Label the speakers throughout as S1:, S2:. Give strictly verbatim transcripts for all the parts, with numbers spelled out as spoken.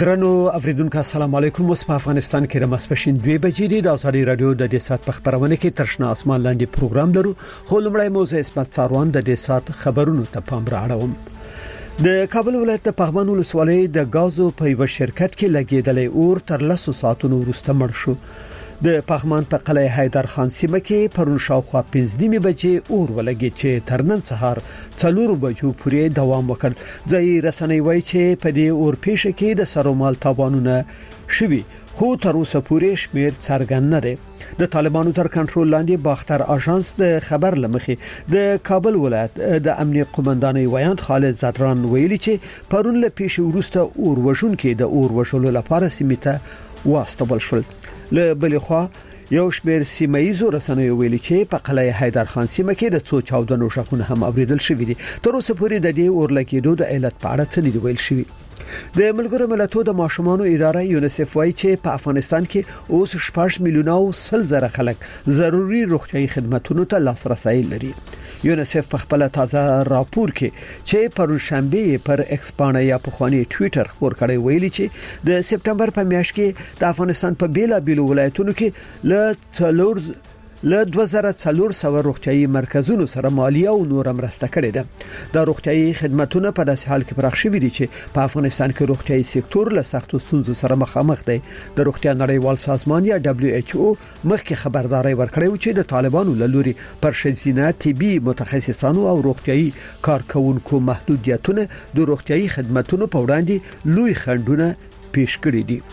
S1: درنو افریدونکو السلام علیکم. اوس په افغانستان کې د ماسپښین دوه بجې دي. د ازادي رادیو د دې سات په خبرونه کې ترشنا اسمان لاندې پروګرام لرو. خو لمړی موضوع اسمت ساروان د دې سات خبرونو ته پام راوړم. د کابل ولایت د پغمان ولسوالۍ د غازو په یو شرکت کې لګیدلې اور تر لسو ساعتونو وروسته مړ شو. د پغمان په قلعه حیدر خان سیمه کې پرون شاوخوا پنځه نیمه بجې اور ولګید چې تر نن سهار څلور بجو پورې دوام وکړ. ځای رسنۍ وایي چې په دې اور پیښه کې د سرومال تاوانونه شوي، خو تر اوسه پورې شمیر څرګند نه دی. د طالبانو تر کنټرول لاندې باختر اژانس د خبر لمخې د کابل ولایت د امنیه قومندانۍ ویاند خالد زدران ویلي چې پرون له پیښې وروسته اور وژونکي د اور وژلو لپاره سیمه ته واستول شول. له بل خوا یو شمیر سیمایزو رسنیو ویلي چې په قلعه حیدر خان سیمه کې د څو چاودنو شخونه هم اوریدل شوې دي. تر اوسه پورې د دې اور لګیدو د علت په اړه څه نه دی ویل شوی. د ملګرو ملتونو د ماشومانو اداره یونیسف وايي چې په افغانستان کې اوس شپږ میلیونه او سل زره خلک ضروري روغتيایي خدماتو ته لاسرسي لري. یونیسف په خپل تازه راپور کې چې پرون شنبه پر ایکس باندې یا په خواني ټوئیټر خبر کړی ویلي چې د سپټمبر په میاشت کې د افغانستان په بیلا بیلو ولایتونو کې ل څلور له دوه زره څلور سوه روغتيایي مرکزونو سره مالیه او نور مرسته کړې ده. د روغتيایي خدماتو په داسې حال کې پراخ شوي دي چې په افغانستان کې روغتيایي سکتور له سختو ستونزو سره مخامخ دی. د روغتیا نړیوال سازمان یا دبليو ایچ او مخکې خبرداري ورکړې و چې د طالبانو له لوري پر شذینه طبي متخصصانو او روغتيایي کارکونکو محدودیتونه د روغتيایي خدماتو په وړاندې لوی خنډونه پیښ کړي دي.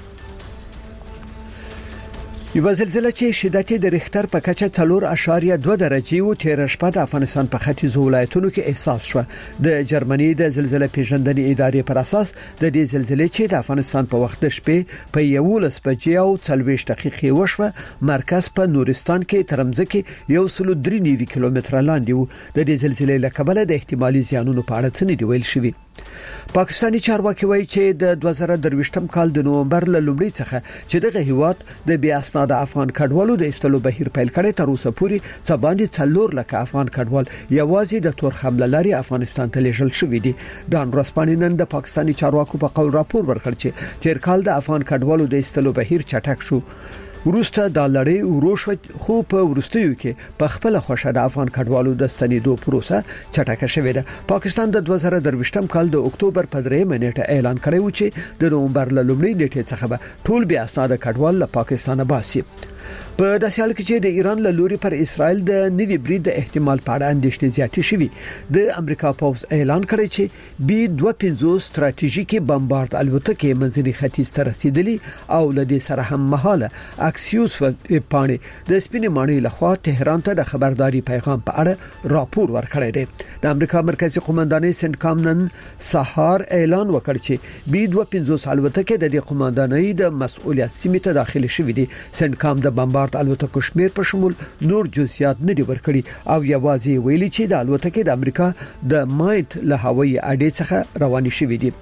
S1: یو زلزلہ چې شدت د ریختر په کچه څلور اشاریه دوه درجه او تیر شپه د افغانستان په ختیځو ولایتونو کې احساس شو. د جرمني د زلزلې پیژندنې ادارې پر اساس د دې زلزلې چې د افغانستان په وخت د شپې په یوولس بجې او څلوېښت دقیقې وشوه، مرکز په نورستان کې ترمځکه یو سل درې نوي کیلومتره لاندې و. د دې زلزلې له کبله د احتمالي زیانونو په اړه څه نه دی ویل شوی. پاکستاني چارواکي وایي چې د دوه زره درویشتم کال د نومبر له لومړۍ څخه چې دغه هیواد د بیا اسناد افغان کډوالو د استلو بهیر پیل کړي، تر اوسه پورې څه باندې څلور لکه افغان کډوال یوازې د تور حمله لري افغانستان ته لیږل شوی دي. ډان رسپاني نن د پاکستاني چارواکو په قول راپور ورکړ چې تیر کال د افغان کډوالو د استلو بهیر چټک شو. ورسته د لړۍ وروشو خو په ورستیو کې په خپل خوښه د افغان کډوالو د ستنېدو پروسه چټکه شوې ده. پاکستان د دوه زره درویشتم کال د اکتوبر په درېمه نیټه اعلان کړی و چې د نومبر له لومړۍ نیټې څخه به ټول بیا اسناد کډوال له پاکستانه باسي. په داسې حال کې چې د ایران له لوري پر اسرائیل د نوي برید د احتمال په اړه اندېښنې زیاتې شوې. د امریکا پوز اعلان کړی چې بي دوه پنځوس ستراتیژیکي بمبارد الوتکې منځني ختیځ ته رسیدلي او له دې سره هم مهاله اکسیوس پاڼې د سپینې ماڼۍ لخوا تهران ته د خبرداري پیغام په اړه راپور ورکړی دی. د امریکا مرکزی قومندانۍ سنټکام نن سهار اعلان وکړ چې بي دوه پنځوس الوتکې د دې قومندانۍ د مسؤلیت سیمې ته داخلي شوې دي. سنټکام د بمبارد الوتکو شمیر په شمول نور جزئیات نه دی ورکړي او یوازې ویلي چې د الوتکې د امریکا د مایت له هوایي اډې څخه روانې شوې دي.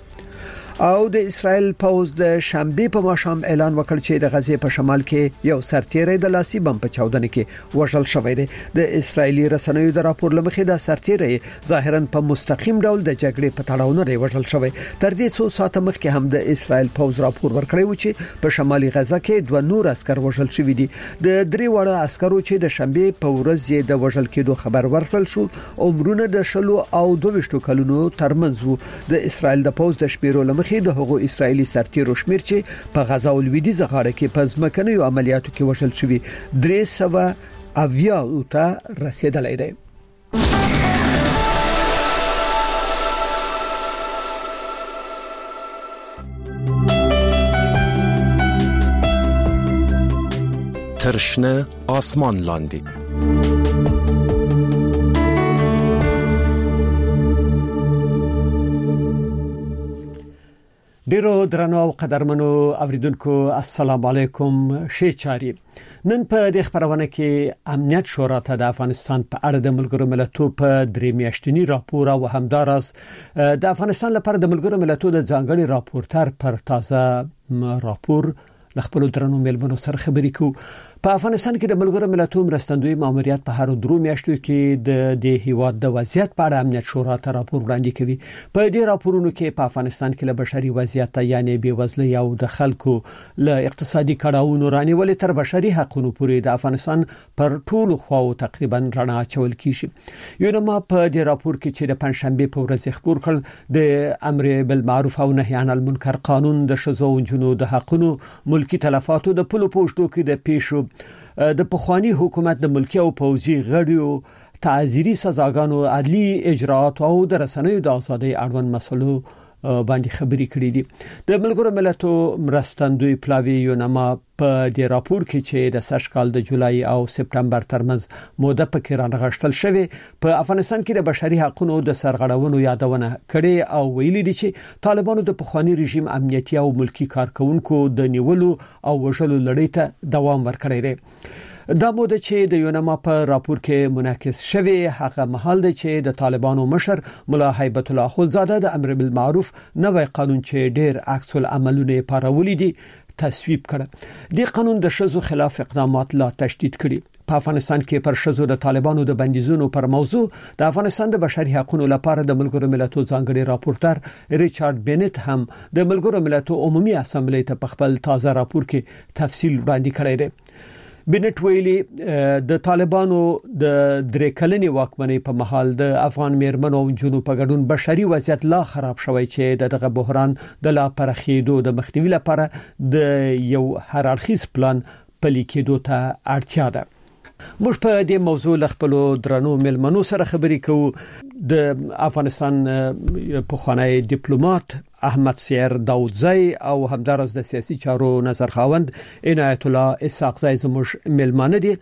S1: او د اسرائیل پوز د شنبه په ماښام اعلان وکړ چې د غزې په شمال کې یو سرتیری د لاسي بم په چاودنه کې وژل شوی دی. د اسرایلی رسنیو د راپور لمخې د سرتیری ظاهرا په مستقیم ډول د جګړې په تړاو نه وژل شوی. تر دې څو ساعت مخکې هم د اسرائیل پوز راپور ورکړی و چې په شمالي غزه کې دوه نور عسكر وژل شوی دي. د درې وړه عسکرو چې د شنبه په ورځ یې د وژل کېدو خبر ورکړل شو عمرونه د شلو او دوه کلونو ترمنځ وو. د اسرائیل د پوز د شمیرو لمخې د هغو اسرایلی سرتیرو شمیر چې په غزا او لویدیځ غاړه کې په ځمکنیو عملیاتو کې وژل شوي درې سوه اویا ته رسیدلی دی.
S2: ترشنه آسمان لاندې
S1: ډیرو درنو او قدرمنو اوریدونکو السلام علیکم. شي چاري نن په دې خبرونه کې امنیت شورا ته د افغانستان په اړه د ملګرو ملتونو په درې میاشتنی راپور او همدارس د افغانستان لپاره د ملګرو ملتونو د ځانګړي راپورټر پر تازه راپور خپل درنو ملمنو سره خبرې کوو. په افغانستان کې د ملګرو ملتونو مرستندوی ماموریت په هر درو میاشتو کې د د هیواد د وضعیت په اړه امنیت شورا ته راپور وړاندې کوي. په دې راپورونو کې په افغانستان کې له بشري وضعیت یعنی بیوزلۍ او د خلکو له اقتصادي کړهونو رانیولې تر بشري حقوقو پورې د افغانستان پر ټولو خواو تقریبا رڼا اچول کیږي. یو نو په دې راپور کې چې د پنځشنبه په ورځ خبر کړ د امر بالمعروف او نهي عن المنکر قانون د شذو او جنو د حقوقو ملکی تلفاتو د پلو پوښتو کې د پیښو د پخوانی حکومت د ملکی او پوځي غړیو تعزیری سزاګانو عدلی اجراءات او د رسنیو د ازادۍ اړوند مسلو باندې خبرې کړې دي. د ملګرو ملتونو مرستندوی پلاوی یونما په دې راپور کې چې د سشکال د جولای او سپتمبر ترمنځ موده پکې رانغښتل شوی په افغانستان کې د بشري حقوقو د سرغړونو یادونه کړې او ویلي دي چې طالبانو د پخوانی رژیم امنیتي او ملکی کارکونکو د نیولو او وژلو لړۍ ته دوام ورکړی دی. دا موده چې د یونما په راپور کې منعکس شوی هغه مهال دی چې د طالبانو مشر مولا هیبت الله اخوندزاده د امر بالمعروف نوې قانون چې ډېر عکس العملونه پارولې دي تصویب کړ. د قانون د شذو خلاف اقدامات لا تشدید کړي. په افغانستان کې پر شذو د طالبانو د بندیزونو پر موضوع د افغانستان د بشري حقوقو لپاره د ملګرو ملتونو ځانګړي راپورټر ریچارډ بینټ هم د ملګرو ملتونو عمومي اسامبلې ته په خپل تازه راپور کې تفصیل وړاندې کړی دی. بینټ ویلي د طالبانو د درې کلنې واکمنۍ په محل د افغان میرمنو او جنوب په ګډون بشري وضعیت لا خراب شوی چې دغه بحران د لا پرخېدو د مخنیوي لپاره د یو هر اړخیز پلان پلي کېدو ته اړتیا ده. موږ په دې موضوع له خپل درنو ملمنو سره خبرې کوو. د افغانستان پخوانی ډیپلوماټ احمد سیر داودزی او همدارس د سیاسي چارو نظر خاوند عنایت الله اسحاق زی زموږ ملمانه دي.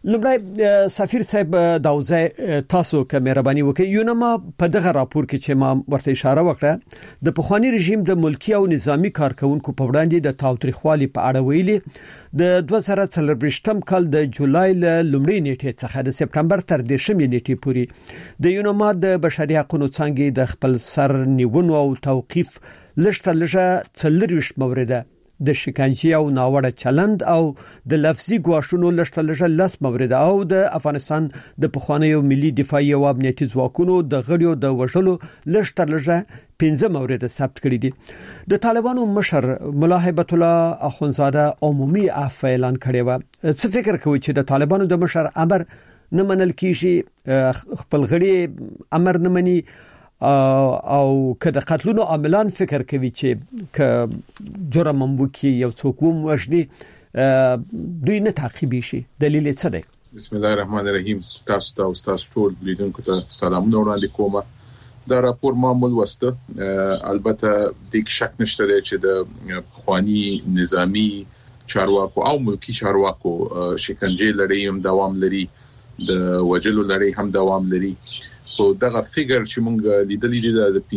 S1: لمړی سفیر صاحب داودزی تاسو که مهرباني وکړئ یونما په دغه راپور کې چې ما ورته اشاره وکړه د پخوانی رژیم د ملکی او نظامی کارکونکو په وړاندې د تاوتریخوالي په اړه ویلي د دوه زره څلور کال د جولای ل لومړۍ نیټې څخه د سپتمبر تر دیرشمې نیټې پورې د یونما د بشري حقوقو څنګه د خپل سر نیونو او توقيف لشته لږه څلرويشت مورده د شکنجه او ناوړه چلند او د لفظي ګواښونو لشته لږه لس مورده او د افغانستان د پخوانیو ملي دفاعي او امنیتي ځواکونو د غړیو د وژلو لشته لږه پنځه مورده ثبت کړي دي. د طالبانو مشر مولا هیبت الله اخوندزاده عمومي عفو اعلان کړی و. څه فکر کوي چې د طالبانو د مشر امر نه منل کیږي خپل غړي امر نه مني او کله قتلونو عاملان فکر کوي چې ک جرم ممکن یو څوک وموجني دوی نه تعقیب شي دلیل څه دی؟
S3: بسم الله الرحمن الرحیم. تاسو ته او تاسو ټول لیدونکو ته سلامونه وړاندې کوم. دا راپور معمول وسته البته د شک نشته چې د خوانی نظامی چارواکو او ملکی چارواکو شکنجه لړۍ هم دوام لري، د وجلو لړۍ هم دوام لري. خو دغه فګر چې مونږ لیدلې دي د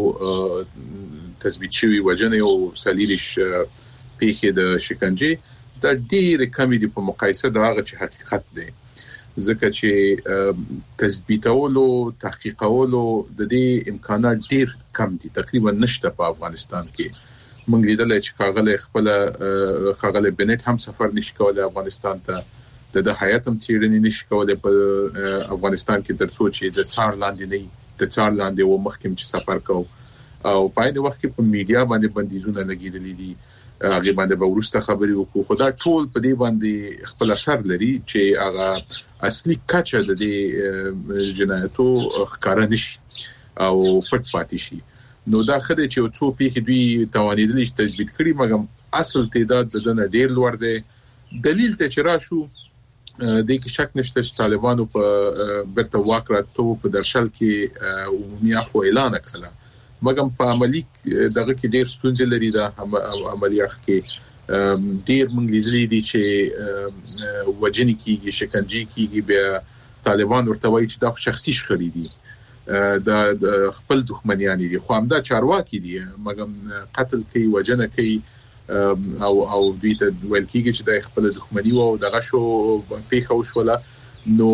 S3: پنځو تثبیت شوی وجنه او سلیریش پیخه د شکنجه د ډېر کمی دي په مقایسه د هغه چې حقیقت دی. ځکه چې تثبیتولو تحقیقولو د دې امکانات ډېر کم دي، تقریبا نشته په افغانستان کې. مونږ لیدل چې کاغله خپل کاغله بنټ هم سفر نشي کولای افغانستان ته، د د حیاتم چیرنې نشي کولای په افغانستان کې ترڅو چې د څار لاندې نه د څار لاندې و مخکم چې سفر کو او په دې وخت کې په میډیا باندې بندیزونه لګیدلې دي. هغه باندې به ورسته خبري وکړو، خو دا ټول په دې باندې خپل اثر لري چې هغه اصلي کچه د دې جنایتو ښکارا نشي او پټ پاتې شي. نو دا خدای چې څو پیښې دوی توانیدل چې تثبیت کړي، مګر اصل تعداد د دنه ډیر لوړ دی. دلیل ته چې راشو د کې شک نشته چې طالبانو په برته واک راتو په درشل کې عمومي عفو اعلان کړل، مګر په عملی دغه کې ډیر ستونزې لري. دا عملیات کې ډیر مونږ لیدلې دي چې وجنی کیږي، شکنجه کیږي، بیا طالبان ورته وایي چې دا شخصي شخړې دي، د خپل دښمنیان دي، خو همدا چارواکي دي، مګر قتل کوي، وجنه کوي او او دوی ته ویل کیږي چې د خپل دښمنی او دغه شو پیښه وشوله. نو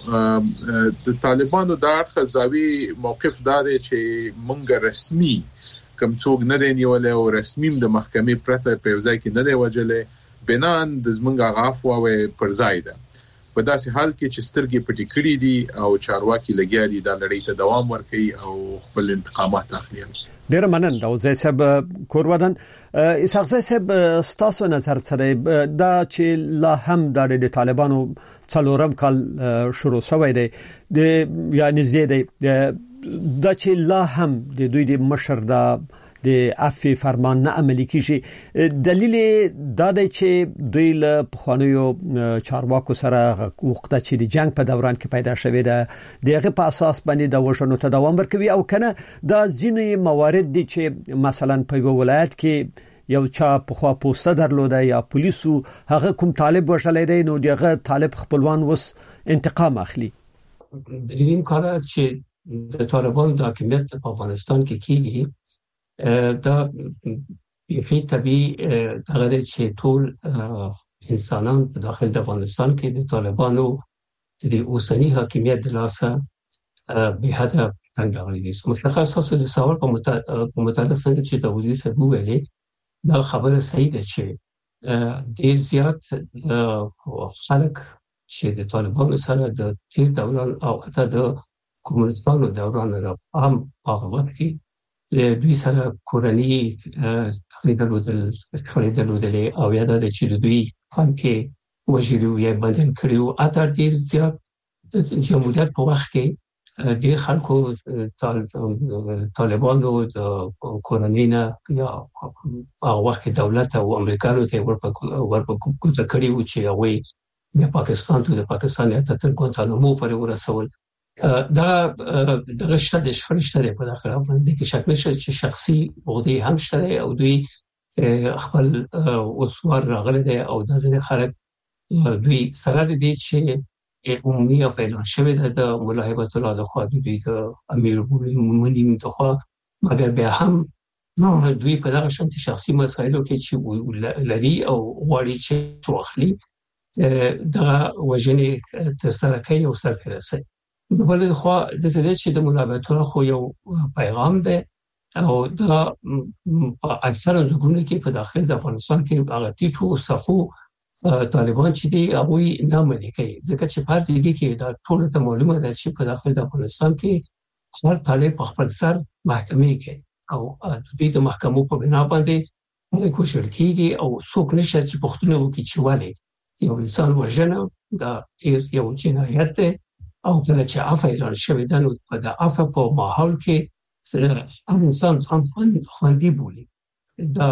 S3: د طالبانو د اړخ ځاوی موقف دار چې مونږ رسمي کوم څوک نه دی نیولای او رسمي د محکمې پرته په ځای کې نه دی وجلې، بنان د زمونږ غافو او پر ځای ده په داسې حال کې چې سترګې پټې کړې دي او چارواکي لګیا دي د لړۍ ته دوام ورکړي او خپل انتقامات اخلي.
S1: ډیر مننه دا وزې سب کورودن اسحاق صاحب ستاسو نظر سره دا چې لا هم د طالبانو څلورم کال شروع شوی دی د یعنی زیاده دا چې لا هم د دوی د مشر د د عفو فرمان نه عملي کیږي دلیل دا دی چې دوی له پخوانیو چارواکو سره وخت چې د جنگ په دوران کې پیدا شوې ده دغه په اساس باندې د وژنو ته دوام ورکوي او کنه دا ځینې موارد دي چې مثلا په ولایت کې یو چا په خوا پوسټ درلوده یا پولیسو هغه کوم طالب وشلې دی نو دغه طالب خپلوان وس انتقام اخلي.
S4: دریم کار چې د طالبان د حکومت په افغانستان کې کیږي دا بيخي طبيعي دغه چې ټول انسانان په داخل د افغانستان کې د طالبانو د اوسنی حاکمیت د لاسه به حدا تنګ راغلي دي. مشخص تاسو د سوال په متعلق څنګه چې د وزیر صاحب ویلي دا خبره صحیح ده چې ډیر زیات خلک چې د طالبانو سره د تیر دوران او حتی د کمونستانو دوران را هم هغه وخت کې دوی سره کورنۍ تقریبا د درلودلې او یا د چې دوی خلک وژلي یا بدن کړیو اته ډیر زیات د جمهوریت په وخت کې ډیر خلکو طالبانو د کورنۍ نه یا هغه وخت دولت او امریکایانو ته ورپکو کړیو چې هغه د پاکستان ته د پاکستان ته تر ګوانتانامو پورې ورسول. دا د شته د شخړې په داخله باندې کې شک نشته چې شخصي بغضی هم شته او دوی خپل اوسوار راغلي دي او د ځینې خلک دوی سره دي چې عمومي افعال شوی د ملاحبت الله د خوا دوی د امیر المؤمنین د خوا مګر بیا هم نو دوی په دغه شانتي شخصي مسایلو کې چې لري او غواړي چې واخلي دغه وجنې تر سره کوي او سره رسي. بل خو د زړه چې د ملابطو خو یو پیغام ده او دا په اکثر ځګونه کې په داخل د افغانستان کې هغه ټیټو صفو طالبان چې دی هغه نه مني کوي ځکه چې پارتي کې دا ټول ته معلومه ده چې په داخل د افغانستان کې هر طالب په خپل سر محکمې کې او د دې د محکمو په بنا باندې موږ کوشش کیږي او څوک نشه چې پښتون وکړي چې والي یو انسان وژنه دا ډیر یو جنایت ده او کله چې عفو اعلان شوی ده نو په د عفو په ماحول کې انسان ځان خوندي بولي. دا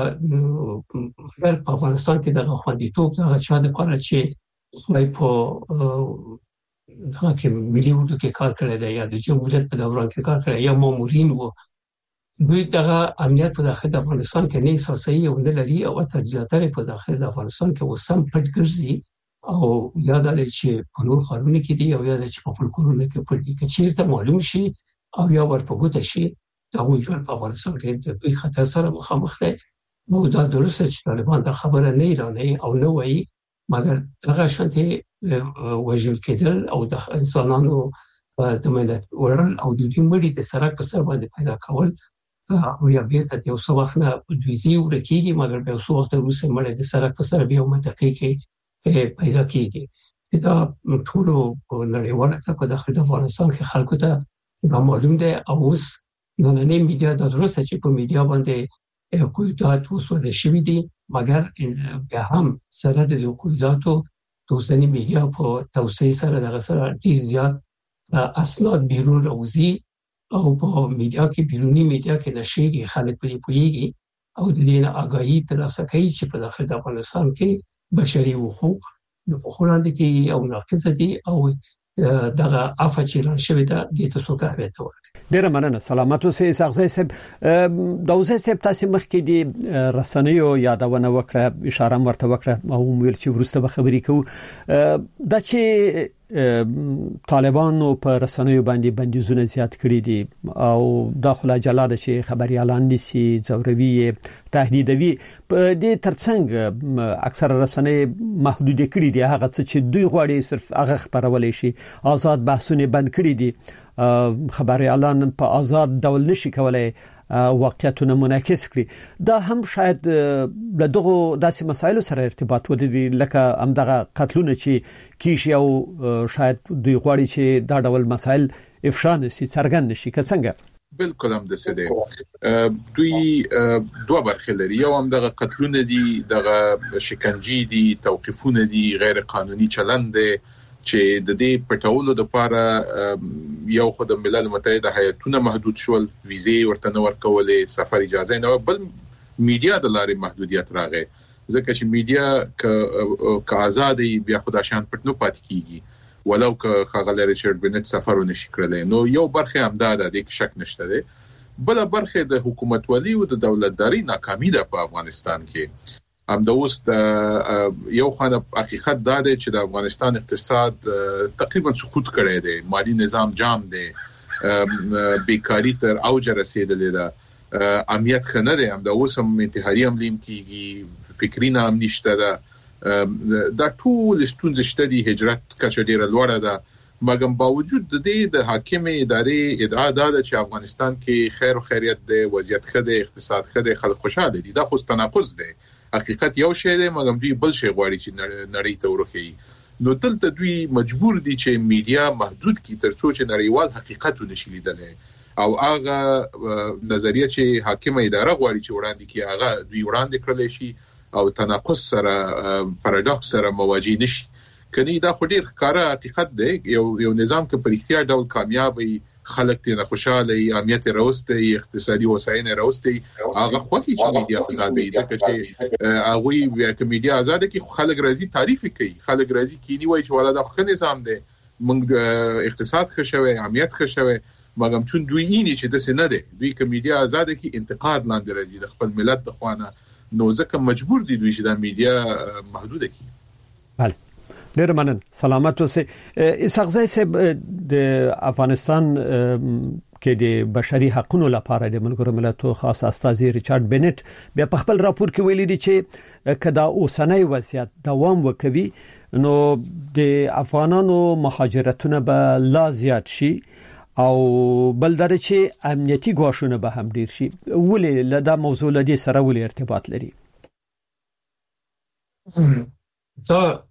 S4: په افغانستان کې د خوندیتوب د چا د لپاره چې خو په دغه کې ملي اردو کې کار کړی دی یا د جمهوریت په دوران کې کار کړی یا مامورین وو دوی دغه امنیت په داخل د افغانستان کې نه اساسي او نه لري او تجزیاتره په داخل د افغانستان کې وسم پټ ګرځي او یاد لري چې په نور خارونه کې دی او یاد چې په فولکلورونه کې په دې کې چیرته معلوم شي او یا ورپګوت شي دا وجود په افغانستان کې د دوی خطر سره مخامخ دی. نو دا درسته چې طالبان دا خبره نه ایرانی او نه وایي مګر هغه شانته وژل کېدل او د انسانانو د ملت ورل او د دې مړي د سرک په سر باندې پیدا کول او یا بیرته یو څو وخت نه دوی زی ورکیږي مګر به څو وخت وروسته مړي د سرک په سر بیا منطقي کې پیدا کیږي. دا ټول نړیواله ته په داخل د افغانستان کې خلکو ته معلوم دی او اوس نننۍ میډیا د درسته چې په میډیا باندې کویدات وسوله شوې دي مګر بیا هم سره د کویداتو د اوسنی میډیا په توسعه سره دغه سره ډیر زیات اسناد بیرون راوځي او په میډیا کې بیرونی میډیا کې نشيږي خلک په پویږي او د دې آگاهی ترلاسه کوي چې په داخل د افغانستان کې بشري حقوق د فخراندې کې او ناقص دي او دغه عفو چې لان شوی دا د تاسو کاوه ته ورک.
S1: ډیر مننه سلامات اوسئ اسحاق صاحب. دوزه صاحب تاسو مخکې دي رسنیو یادونه وکړه اشاره ورته وکړه او ویل چې ورسته به خبرې کوو دا چې طالبانو په رسنیو باندې بندیزونه زیات کړی دي او داخله جلاله چې خبريالان نسی ځوروي تهدیدوي په دې ترڅنګ اکثر رسنۍ محدود کړي دي هغه چې دوی غواړي صرف هغه خبرولې شي آزاد بحثونه بند کړي دي خبريالان په آزاد ډول نشي کولای واقعیتونه منعکس کړي. دا هم شاید له دغه داسې مسایلو سره ارتباط ولري لکه همدغه قتلونه چې کیږي او شاید دوی غواړي چې دا ډول مسایل افشا نشي څرګند نشي که څنګه.
S3: بالکل هم د سده دوی دوه برخې لري. یو هم دغه قتلونه دي، دغه شکنجې دي، توقيفونه دي، غیر قانوني چلند دي چې د دې پټولو د لپاره یو خو د ملل متحده هیئتونه محدود شول، ویزې ورته نه ورکولې، سفر اجازه نه، بل میډیا د لارې محدودیت راغی ځکه چې میډیا ک آزادي بیا خدا شان پټ نه پات کیږي ولو که خاغله ریچارډ بنت سفر ونشي کړل. نو یو برخه همدا ده، د شک نشته ده. بل برخه د حکومت ولی او د دولتداري ناکامي ده په افغانستان کې. هم د اوس د یو خانه حقیقت دا ده چې د افغانستان اقتصاد تقریبا سقوط کړی دی، مالی نظام جام دی، بیکاری تر اوج رسیدلې ده، امنیت خنه ده، هم د اوس هم انتحاري عملیم کیږي، فکری نه هم نشته ده. دا ټول ستونزې شته دي، هجرت کچه ډیره لوړه ده، مګر باوجود د دې د حاکمې ادارې ادعا ده چې افغانستان کې خیر او خیریت دی، وضعیت ښه دی، اقتصاد ښه دی، خلک خوشاله دي. دا خو تناقض دی. حقیقت یو شی دی مګر دوی بل شی غواړي چې نړۍ ته ورخی. نو دلته دوی مجبور دي چې میډیا محدود کړي ترڅو چې نړیوال حقیقت ونشي لیدلی او هغه نظریه چې حاکمه اداره غواړي چې وړاندې کړي هغه دوی وړاندې کړلی شي او تناقض سره پاراډوکس سره مواجه نشي. کني دا خو ډیر ښکاره حقیقت دی. یو یو نظام کې پرختیا ډول کامیابی، خلک ته خوشاله، امنیت راوستي، اقتصادي وساینه راوستي، هغه خوښي چې میډیا آزاد دي ځکه چې هغه بیا چې میډیا آزاد دي خلک راځي تعریف کوي، خلک راځي کینی وایي چې ولا دا ښه نظام دی، موږ اقتصاد ښه شوی، امنیت ښه شوی، مګر چون دوی یې چې د سینه دي دوی چې میډیا آزاد کی انتقاد لاندې راځي د خپل ملت د خوانه، نو ځکه مجبور دي دوی چې د میډیا محدوده کړي.
S1: بله ډیر منن، سلامت اوسئ. اسحاق صاحب د افغانستان کې د بشري حقوقو لپاره د ملګرو ملتونو خاص استازي ریچارډ بنت بیا په خپل راپور کې ویلي دي چې کدا اوسنۍ وضعیت دوام وکوي نو د افغانانو مهاجرتونه به لا زیات شي او بل در چې امنیتي ګواښونه به هم ډیر شي. ولې له دا موضوع لدی سره ولې ارتباط لري؟
S4: دا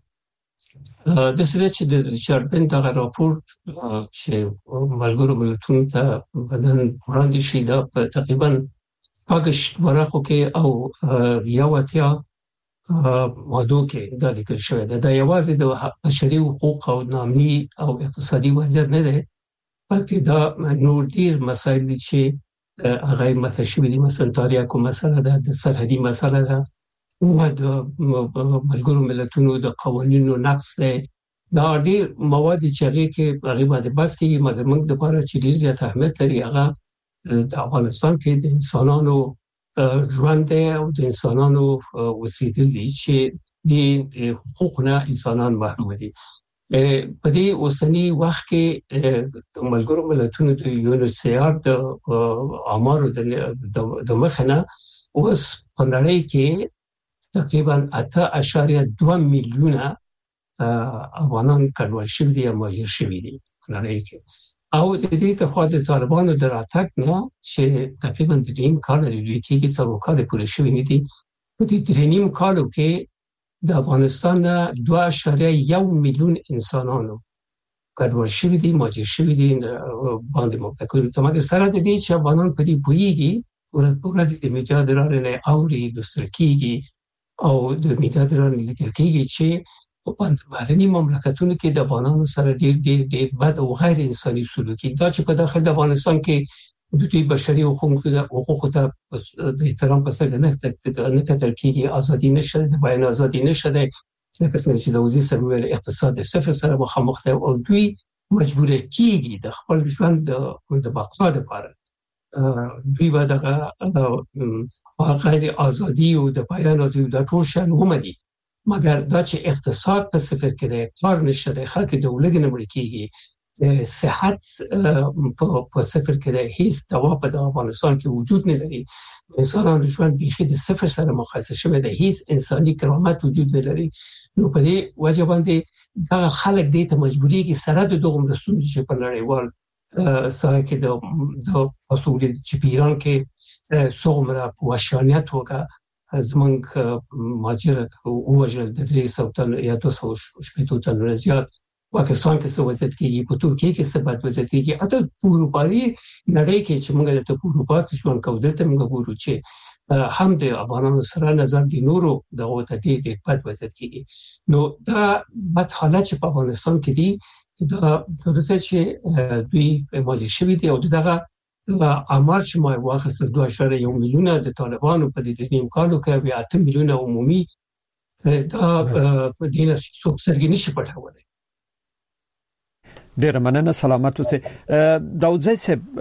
S4: د سره چې د ریچارډ بنت هغه راپور چې ملګرو ملتونو ته بدن وړاندې شي دا په تقریبا پاکشت ورقو کې او یو اتیا ماده کې دا لیکل شوی دی. دا یوازې د بشري حقوق او نامي او اقتصادي وضعیت نه دی بلکې دا نور ډیر مسایل دي چې هغه مطرح شوي دي. مثلا تاریخو مسله ده، د سرحدي مسله ده، او د ملګرو ملتونو د قوانینو نقض دی. دا ډیر مواد چې هغه کې هغه باندې بحث کیږي مګر موږ د لپاره چې ډیر زیات اهمیت لري هغه د افغانستان کې د انسانانو ژوند او د انسانانو اوسېدل دي چې د حقوقونه انسانان محروم دي. په دې اوسنی وخت کې د ملګرو ملتونو د یونیسیار د امارو د مخنه اوس په نړۍ کې تقریبا اته اعشاریه دوه میلیونه افغانان کډوال شوي دي یا مهاجر شوي دي په نړۍ کې. او د دې ته خو د طالبانو د راتګ نه چې تقریبا د دریم کال لري کې څلور کال پوره شوي نه دي. په دې دریم کالو کې د افغانستان دوه اعشاریه یو میلیون انسانانو کډوال شوي دي، مهاجر شوي دي باندې مبتکر. تمام سره د دې چې افغانان په دې پوهیږي ورځ د میډیا د لارې اوري لوستل کیږي او د میډیا د لارې لیکل کیږي چې په بهرني مملکتونو کې د افغانانو سره ډیر ډیر ډیر بد او غیر انساني سلوکي دا چې په داخل د افغانستان کې د دوی بشري حقوقو ته د احترام په سترګه نه کتل کیږي، ازادي نشته، د بیان ازادي نشته، لکه څنګه چې د وزیر صاحب ویل اقتصاد صفر سره مخامخ دی او دوی مجبور کیږي د خپل ژوند د بقا لپاره دوی به دغه غیر ازادي او د بیان ازادي د ټول شان ومدي. مګر دا چې اقتصاد په صفر کې دی، کار نشته دی، خلک د ولګ نه مړ کیږي، صحت په صفر کې دی، هیڅ دوا په افغانستان کې وجود نه لري، انسانانو ژوند بیخي د صفر سره مقایسه شوی دی، هیڅ انساني کرامت وجود نه لري. نو په دې وجه باندې دا خلک دې ته مجبوري کې سره د دغه مرستو چې په نړیوال ساي کې د د اصول چې پیران کې څومره وحشانیت وکړه زمونږ ماجر وژل د درې سوه تن یا دوه سوه شپېته تن زیات پاکستان کې څه وضعیت کېږي په ترکیه کې څه بد وضعیت کېږي حتی په اروپایي نړۍ کې چې موږ دلته په اروپا کې ژوند کوو دلته موږ ګورو چې هم د افغانانو سره نظر د نورو دغه ته ډېر ډېر بد وضعیت کېږي نو دا بد حالت چې په افغانستان کې دي دا ترڅو چې دوی ماضي شوی دی او دغه امر چې ما واخیستل دوه اعشاریه یو میلیونه د طالبانو په دې نیم کالو کې بیا اته میلیونه عمومي دا په دې نه څوک سرګي نشي پټولای.
S1: ډیر مننه سلامت اوسه. داوودزی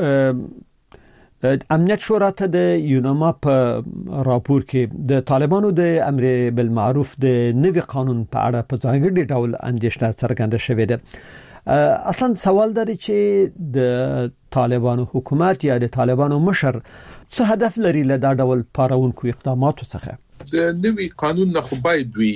S1: صاحب امنیت شورا ته د یوناما په راپور کې د طالبانو د امر بالمعروف د نوي قانون په اړه په ځانګړي ډول اندېښنه څرګنده شوې ده. اصلا سوال دی چې د طالبانو حکومت یا د طالبانو مشر څه هدف لري له دا ډول پارونکو اقداماتو څخه؟
S3: د نوي قانون نه خو باید دوی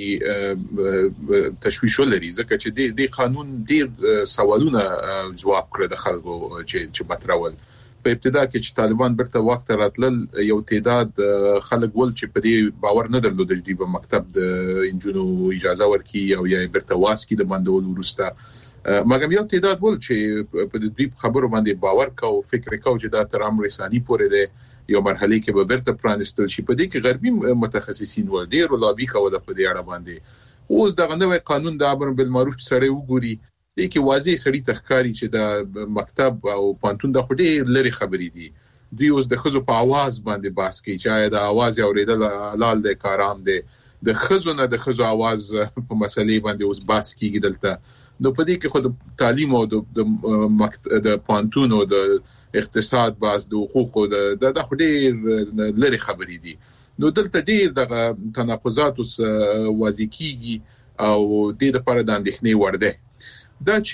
S3: تشویش ولري ځکه چې د دې قانون ډیر سوالونه جواب کړ د خلکو چې چې مترول په ابتدا کې چې طالبان برته وخت راتلل یو تعداد خلک ول چې په دې باور نه درلود چې په مکتب د انجونو اجازه ورکي او یا برته واسکي د بندول ورسته مګر یو تعداد ول چې په دې خبرو باندې باور کو فکر کو چې دا تر امر رساني پورې ده یو مرحله کې به برته پرانستل شي په دې کې غربي متخصصین ول ډیر لابي کوله په دې اړه باندې اوس دغه نوې قانون د امر بالمعروف سره وګوري دې کې واضح سړی تخکاری چې د مکتب او پانتون د خډې لري خبرې دي دوی اوس د خزو په आवाज باندې باس کوي چې د आवाज اوریدل حلال دی کارام دی د خزو نه د خزو आवाज په مسلې باندې اوس باس کیږي دلته نو په دې کې خود تعلیم او د مکتب د پانتون او د اقتصاد باز د حقوقو د د خډې لري خبرې دي نو دلته ډیر د تناقضات اوس واضح کیږي او د لپاره د اندېښنې وړ ده دا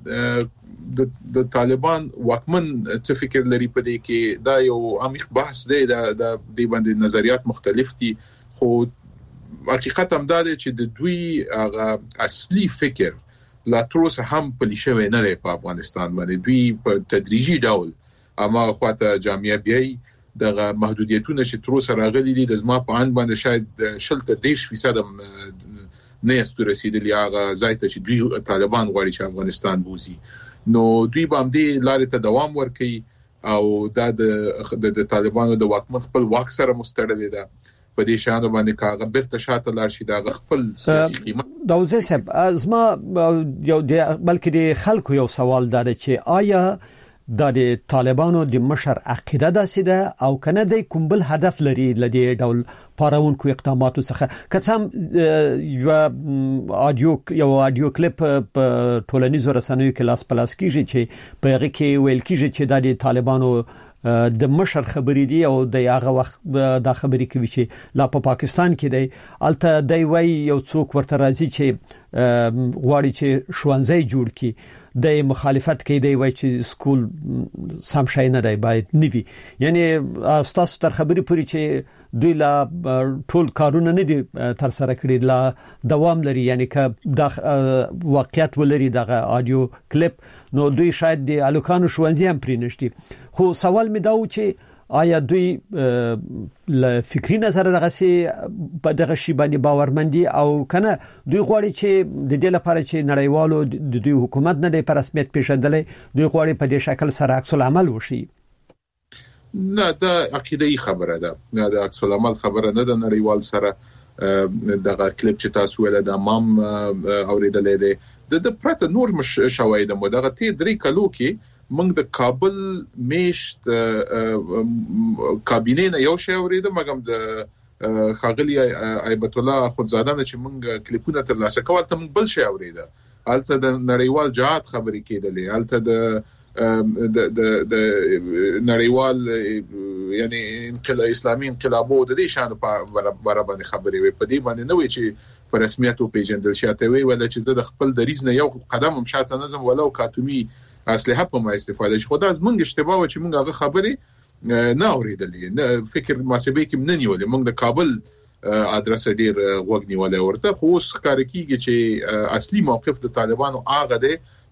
S3: چې د د طالبان واکمن څه فکر لري په دې کې دا یو عمیق بحث دی د د باندې نظریات مختلف دي خو حقیقت هم دا دی چې د دوی هغه اصلي فکر لا تر اوسه هم پلیشوي نه دی په افغانستان باندې دوی په تدریجي ډول اما خواته جامعه بیاي د محدودیتونو چې تر اوسه راغلي دي د زما په ان باندې شاید شلته دیش فیصد نه است رسیدلی هغه ځای ته چې دوی طالبان غواړي چې افغانستان بوزي نو دوی باندې لارې ته دوام ورکړي او دا د د طالبانو د واکمن خپل واک سره مستړل ده په دې شان باندې کاغه برته شاته لار شي دا خپل سیاسي قیمت.
S1: داوودزی صاحب ازما یو بلکې د خلکو یو سوال دا چې آیا د طالبانو د مشر عقیده داسې ده او کنه د کومبل هدف لري لدی ډول پارونکو اقداماتو څخه قسم یو اډیو یو اډیو کلیپ په ټولنیزو رسنیو کې لاس پلاس کیږي چې په هغه کې ویل کیږي چې د طالبانو د مشر خبرې دي او د هغه وخت د خبرې کوي چې لا په پاکستان کې دی الته دی وای یو څوک ورته راځي چې غواړي چې شوانځي جوړ کړي د مخالفت کوي دی وای چې سکول سم شای نه دی باید نیوي یعنی تاسو تر خبرې پوری چې دوی لا ټول کارونه نه دي تر سره کړی لا دوام لري یعنی که د واقعیت ولري دغه اډیو کلیپ نو دوی شاید د الوکانو شوانځي هم پرې نشتی خو سوال می دا و چې آیا دوی ل فکری نظر دغه سي په دغه شی باندې باورمندي او کنه دوی غواړي چې د دې لپاره چې نړیوالو د دوی حکومت نه د رسمیت پیژندلې دوی غواړي په دې شکل سره عکس العمل وشي؟
S3: نه دا عقیده‌ای خبره ده نه دا عکس العمل خبره نه ده نړیوال سره دغه کلیپ چې تاسو ول د امام اوریدلې ده د پرته نور مش شواهد مو دغه تی درې کلو کې موږ د کابل میشت کابینه نه یو شی اوریده مګم د خاغلی ایبت الله خودزاده چې موږ کلیپونه تر لاسه کول ته موږ بل شی اوریده الته د نړیوال جهاد خبرې کېدلې الته د د د نړیوال یعنی انقلاب اسلامي انقلابو د دې شان په برابر باندې خبرې وي په دې باندې نه وي چې په رسمیت او پیژندل شاته وي ولا چې زه د خپل دریز نه یو قدم هم شاته نظم ولو کاتومي اصله په ما استفاده شي خدای زمونږ اشتباه و چې مونږ هغه خبرې نه اوریدلې نه فکر محاسبه کې نه نیولې مونږ د کابل ادرس ډیر وګ نیولې ورته خو اوس کار کیږي چې اصلي موقف د طالبانو هغه دی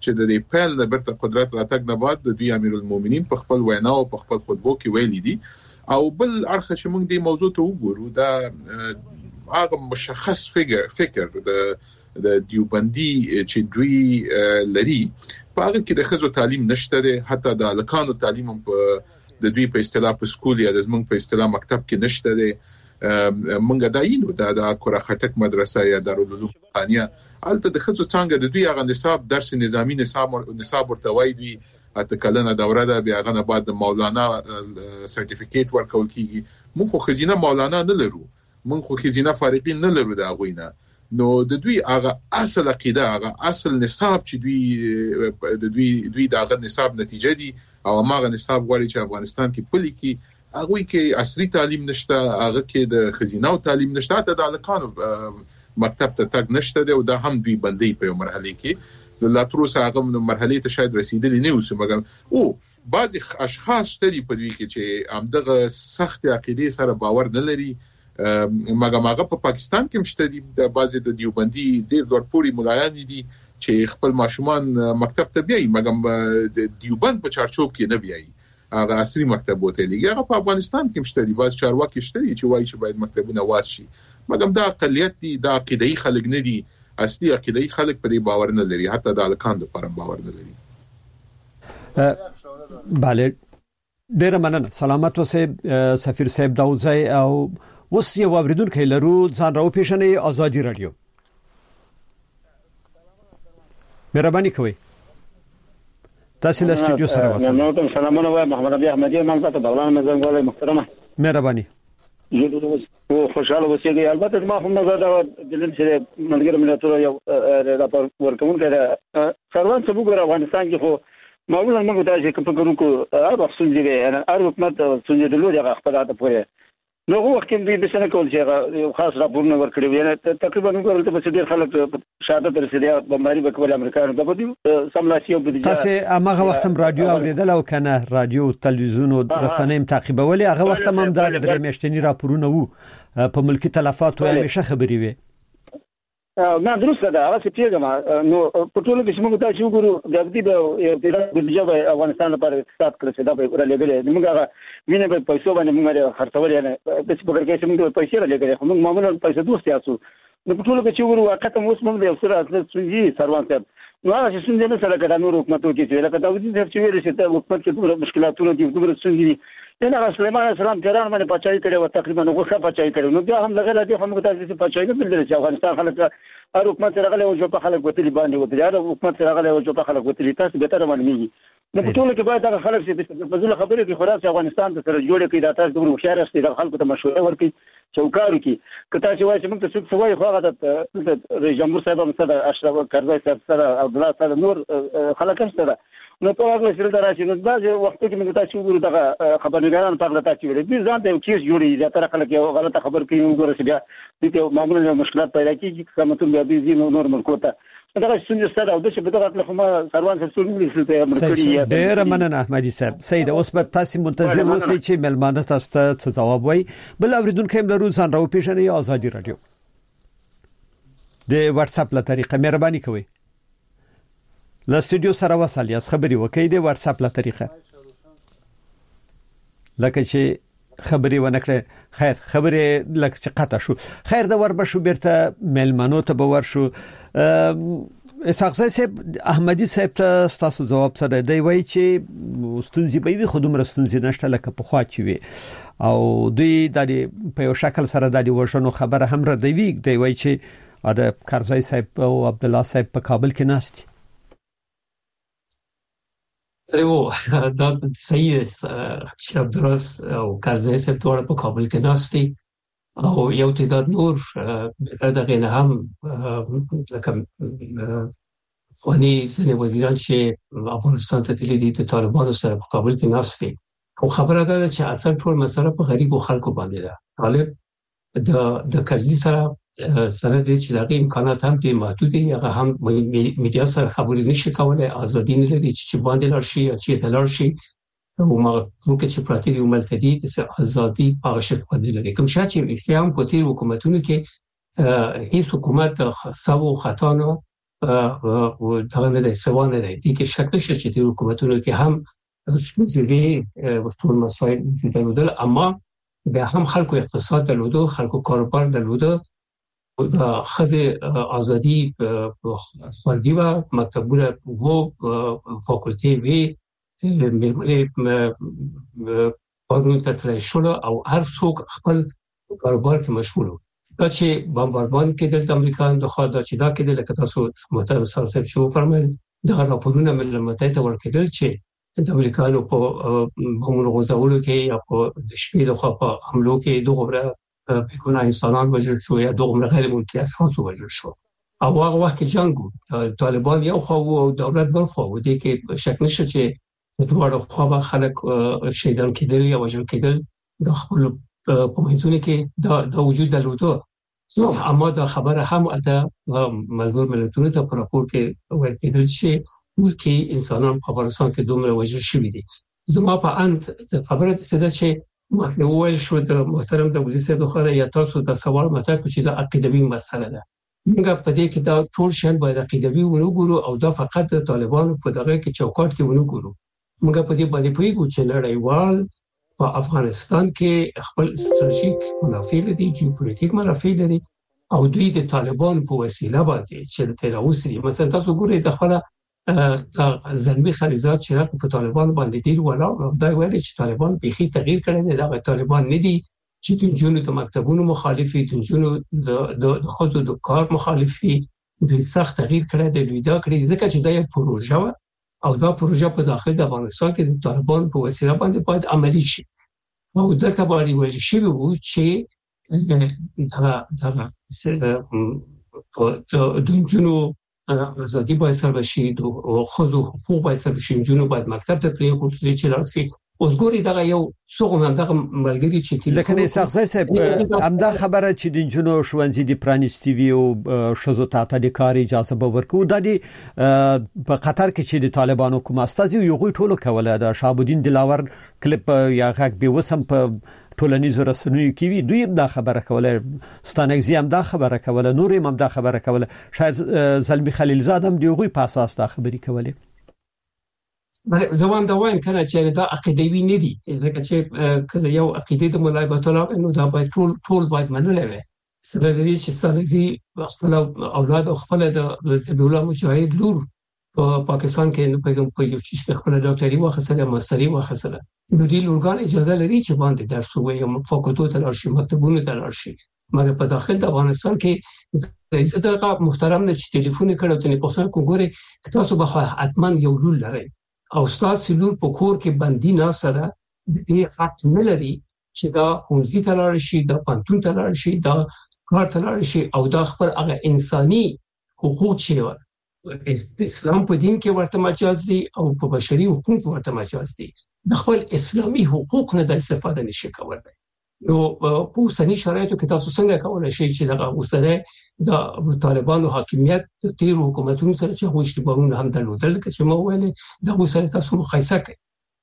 S3: چې د دې پیل د برته قدرت راتګ نه بعد د دوی امیر المؤمنین په خپل وینا او په خپل خطبو کې ویلي دي او بل اړخ چې موږ دې موضوع ته وګورو دا هغه مشخص فکر فکر د د دیوبندي چې دوی لري په هغه کې د خزو تعلیم نشته ده حتی د الکانو تعلیم په د دوی په اصطلاح په سکول یا د زمونږ په اصطلاح مکتب کې نشته ده مونږ داینو دا د کورا خټک مدرسه یا دارالعلوم قانیه الته د خزو څنګه د دوی هغه نصاب درس نظامی نصاب نصاب ورته وای دوی اته کلنه دوره ده بیا هغه بعد د مولانا سرټیفیکیټ ورکول کیږي مونږ خو خزینه مولانا نه لرو مونږ خو خزینه فارغین نه لرو دا غوینه نو د دوی هغه اصل عقیده هغه اصل نصاب چې دوی د دوی دوی دغه نصاب نتیجه دي او هغه نصاب غواړي چې افغانستان کې پلي کې هغه کې عصري تعلیم نشته هغه کې د خزینه او تعلیم نشته ته د الکانو مکتب ته تګ نشته دی او دا هم دوی بندي په مرحله کې د لاتروس هغه مرحله ته شاید رسیدلی نه اوسه مګر او بعضی اشخاص شته دی په دوی کې چې همدغه سخت عقیده سره باور نه لري مګر هغه په پاکستان کې مشته دي د بعضی د دیوبندي ډیر ډورپوري ملایان دي چې خپل ماشومان مکتب ته بیایي مګر د دیوبند په چارچوب کې نه بیایي هغه عصري مکتب وته لګي هغه په افغانستان کې مشته دي بعض چارواکي شته دي چې وایي چې باید مکتبونه واسي مګر دا اقلیت دي دا عقیدای خلک نه دي اصلي عقیدای خلک په دې باور نه لري حتی د الکان د پرم باور نه لري
S1: bale ډیر مننه سلامت اوسه سفیر صاحب داوزای او اوس یو اوریدونکو لرو ځان راو پیښنې ازادي رادیو مهرباني کوئ تاسو له سټوډیو سره واسه
S5: نو ته سلامونه وایم محمد ابي احمدي نن تاسو بغلان مزنګولې محترمه
S1: مهرباني
S5: یو خوشاله اوسئ البته ما هم نظر دا د لږه ملګری ملاتړ یو راپور ورکوم کړه سروان څه وګور افغانستان کې خو معمولا موږ دا چې په کوم کو هر وخت څنګه یعنی هر حکومت څنګه د لوري خپلاته پوهه نو وخت کې د بسنه کول چې خاص راپورونه ورکړي یعنی تقریبا موږ ته په ډیر خلک شهادت رسیدي بمباري وکول امریکایانو د بده سملاسي او بده
S1: تاسو هغه وخت هم رادیو اوریدل او کنه رادیو تلویزیون او رسنۍ تعقیبول هغه وخت هم د درې میاشتنی راپورونه وو په ملکی تلفات او همیشه خبري وي
S5: نه درسته ده هغه څه پیګم نو په ټولو کې موږ ته چې وګورو د دې د بجو افغانستان لپاره اقتصاد کړی دا به ورلګل موږ هغه وینې په پیسو باندې موږ خرڅول نه د څه په کې چې موږ پیسې لګل خو موږ معمولا پیسې دوستي اسو نو په ټولو کې چې وګورو وخت موږ موږ د سره اصل سوي سروان صاحب نو هغه چې څنګه نه سره کړه نور حکومتو کې چې لکه دا چې چې ویل چې حکومت کې ډېر مشکلاتونه دي ډېر څنګه دي نه سليمان السلام تهران باندې پچای کړي او تقریبا غوښه پچای کړي نو بیا هم لغه دي هم متاسف پچای نه بلل چې افغانستان خلک هر حکومت سره غلې او جو په خلک وتلی باندې وتلی هر حکومت سره غلې او جو په خلک وتلی تاسو به تر باندې میږي نو په ټول کې باید هغه خلک چې په ځل خبرې کې خلاص افغانستان سره جوړ کړي دا تاسو د مشارکت استي د خلکو ته مشوره ورکړي چوکارو کې کته چې وایي چې موږ ته څه وایي خو هغه د رئیس جمهور صاحب هم سره اشرف کرزی صاحب سره عبد الله سره نور خلک هم سره نو په هغه سره دراشي نو بعض وخت کې موږ تاسو وګورو دغه خبرنګاران په اړه تاسو ویل دي ځان ته یو کیس جوړي دا تر خلک یو غلطه خبر کوي وګورئ چې بیا دې معمولا مشکلات پیدا کیږي کومه بیا دې نو نورمال کوته دا څنګه ستاره او د څه په دغه خو ما سروان سره څنګه څه امریکایي
S1: ډیر مننه احمدي صاحب سید اوس به تاسو منتظر اوسئ چې ملمانه تاسو ته ځواب وایي بل اوریدونکو هم لرو ځان راو پیښنې ازادي رادیو د واتس اپ له طریقه مهرباني کوئ له سټوډیو سره وصل یاست خبري وکړئ د واتس اپ له طریقه لکه چې خبري ونکړه خیر خبري لکه چې قطع شو خیر د ور بشو بیرته ملمنو ته باور شو اسحاق صاحب احمدي صاحب ته تاسو جواب سره دی وای چې ستونزې به وي خودم رستونزې نشته لکه په خوا چی وي او دوی د په یو شکل سره د وژنو خبره هم را دی وی دی وای چې د کرزی صاحب او عبد الله صاحب په کابل کې ناست
S4: تریو دا صحیح چې عبدالراس او کرزی صاحب دواړه په کابل کې ناست دي او یو تعداد نور دغه نه هم لکه خونی ځینې وزیران چې افغانستان ته تللي دي د طالبانو سره په کابل کې ناست دي او خبره ده چې اصل ټول مسله په غریبو خلکو باندې ده طالب د د کرزي سره سره د چې دغه امکانات هم دي محدود دي هغه هم میډیا سره خبرې نشي کولای ازادي نه لري چې باندې لار شي یا چې تلار شي او ما ممکن چې پراتی دی ملتدی د ازادي په شکل باندې لري کوم شي چې اسلام په تیر حکومتونو کې هیڅ حکومت خاصو خطا نه او دا نه دی سوانه دی دي کې شک نشته چې د حکومتونو کې هم سپیسیفي ټول مسایل درلودل، اما به هم خلکو اقتصاد درلوده، خلکو کاروبار درلوده، د خزه ازادي فردي و مکتبونه و فاکولتي وی ملي پرونی ترلای شول او هر څوک خپل کاروبار کې مشغول و. دا چې بمبارمان کې د امریکا د خوا دا چې دا کې د لکه تاسو محترم صاحب شو فرمایل د راپورونه ملل متحد ته ورکړل چې د امریکایانو په بمونو غوځولو کې یا په شپې د خوا په حملو کې دوغه بکونه انسانان وژل شو یا دوغه غیر ملکی اشخاص وژل شو. او هغه وخت کې جنگ طالبان یو خو او دولت بل خو و دي کې شک نشته چې دوه خو خلک شهیدان کېدل یا وژل کېدل د خپل په منځونه کې دا د وجود درلوده. نو اما دا خبره هم البته ملګر ملتونو ته په راپور کې ورکړل شي ملکی انسانان په افغانستان کې دومره وژل شوي دي. زما په اند خبره څه ده چې محتوی شو د محترم د وزیر د خبره یا تاسو د سوال مطرح چې د عقیدوي مسله ده. موږ په دې کې دا ټول شین باید عقیدوي ونګورو او دا فقط د طالبانو په دغه کې چوکاټ کې ونګورو. موږ په دې باندې پوهیږو چې نړیوال په افغانستان کې خپل ستراتیژیک منافع لري، جیوپولیټیک منافع لري او دوی د طالبان په وسیله باندې چې تر اوسه دي. مثلا تاسو ګورئ د خپل د زلمی خلیزات چې په طالبان باندې ډیر ولاړ دا ویل چې طالبان بيخي تغییر کړي دي. دا طالبان نه دي چې د جنونو د مکتبونو مخالفي، د جنونو د خود د کار مخالفي، دوی سخت تغییر کړي دي. دوی دا کړی ځکه چې دا یو پروژه او دا پروژه په داخل د افغانستان کې د طالبان په وسیله باندې باید عملی شي. او دلته باندې ویل شي وو چې دا دا د جنونو ازادي باید سره بشي، د خزو حقوق باید سره بشي، جنونو باید مکتب ته پرې کوتري چې لارسي. اوس ګوري دا یو څوغه دغه ملګری چې
S1: لکه نه سخزای صاحب همدا خبره چې د جنونو شوانځي دی پرانیستی وی او شزو ته ته د کار اجازه به ورکو د دې په قطر کې چې د طالبانو کوم استازي یو غوي ټولو کوله د شابودین دلاور کلیپ یا غږ به وسم په ټولنیزو رسنیو کې وی دوی دا خبره کوله، ستانګزی هم دا خبره کوله، نور هم دا خبره کوله، شاید زلمی خلیل زاده هم دی غوي په اساس دا خبري کوله.
S4: بله زوام دا وایم کنه چې دا عقیدوي نه دي، ځکه چې کله یو عقیده د مولا بیت الله نو دا باید ټول ټول باید منلې وي. سره دې چې ستانګزی خپل اولاد او خپل د ذبیح الله مجاهد لور په پاکستان کې نو پیغام په یو چې خپل ډاکټري واخصله ماستري واخصله نو دې لورګان اجازه لري چې باندې درس وایي او فاکولټو ته راشي، مکتبونو ته راشي. مګر په داخل د افغانستان کې د عزت هغه محترم نه چې ټلیفون کړو ته نه پوښتنه کوګوري تاسو به حتما یو لول لري او استاد لور په کور کې بندي نه سره دې فقط نه لري چې دا همزي ته لار شي، دا پانتون ته لار شي، دا کار ته لار شي او دا خبر هغه انساني حقوق شي اسلام په دین کې ورته مجاز دي او په بشري حقوق ورته مجاز دي. د خپل اسلامي حقوق نه د استفاده نشي کولای. نو په اوسنی شرایطو کې تاسو څنګه کولای شئ چې دغه اوسره د طالبانو حاکمیت د تیر حکومتونو سره چې هغوی اشتباهونه هم درلودل چې ما ویل د اوسره تاسو مقایسه کړئ.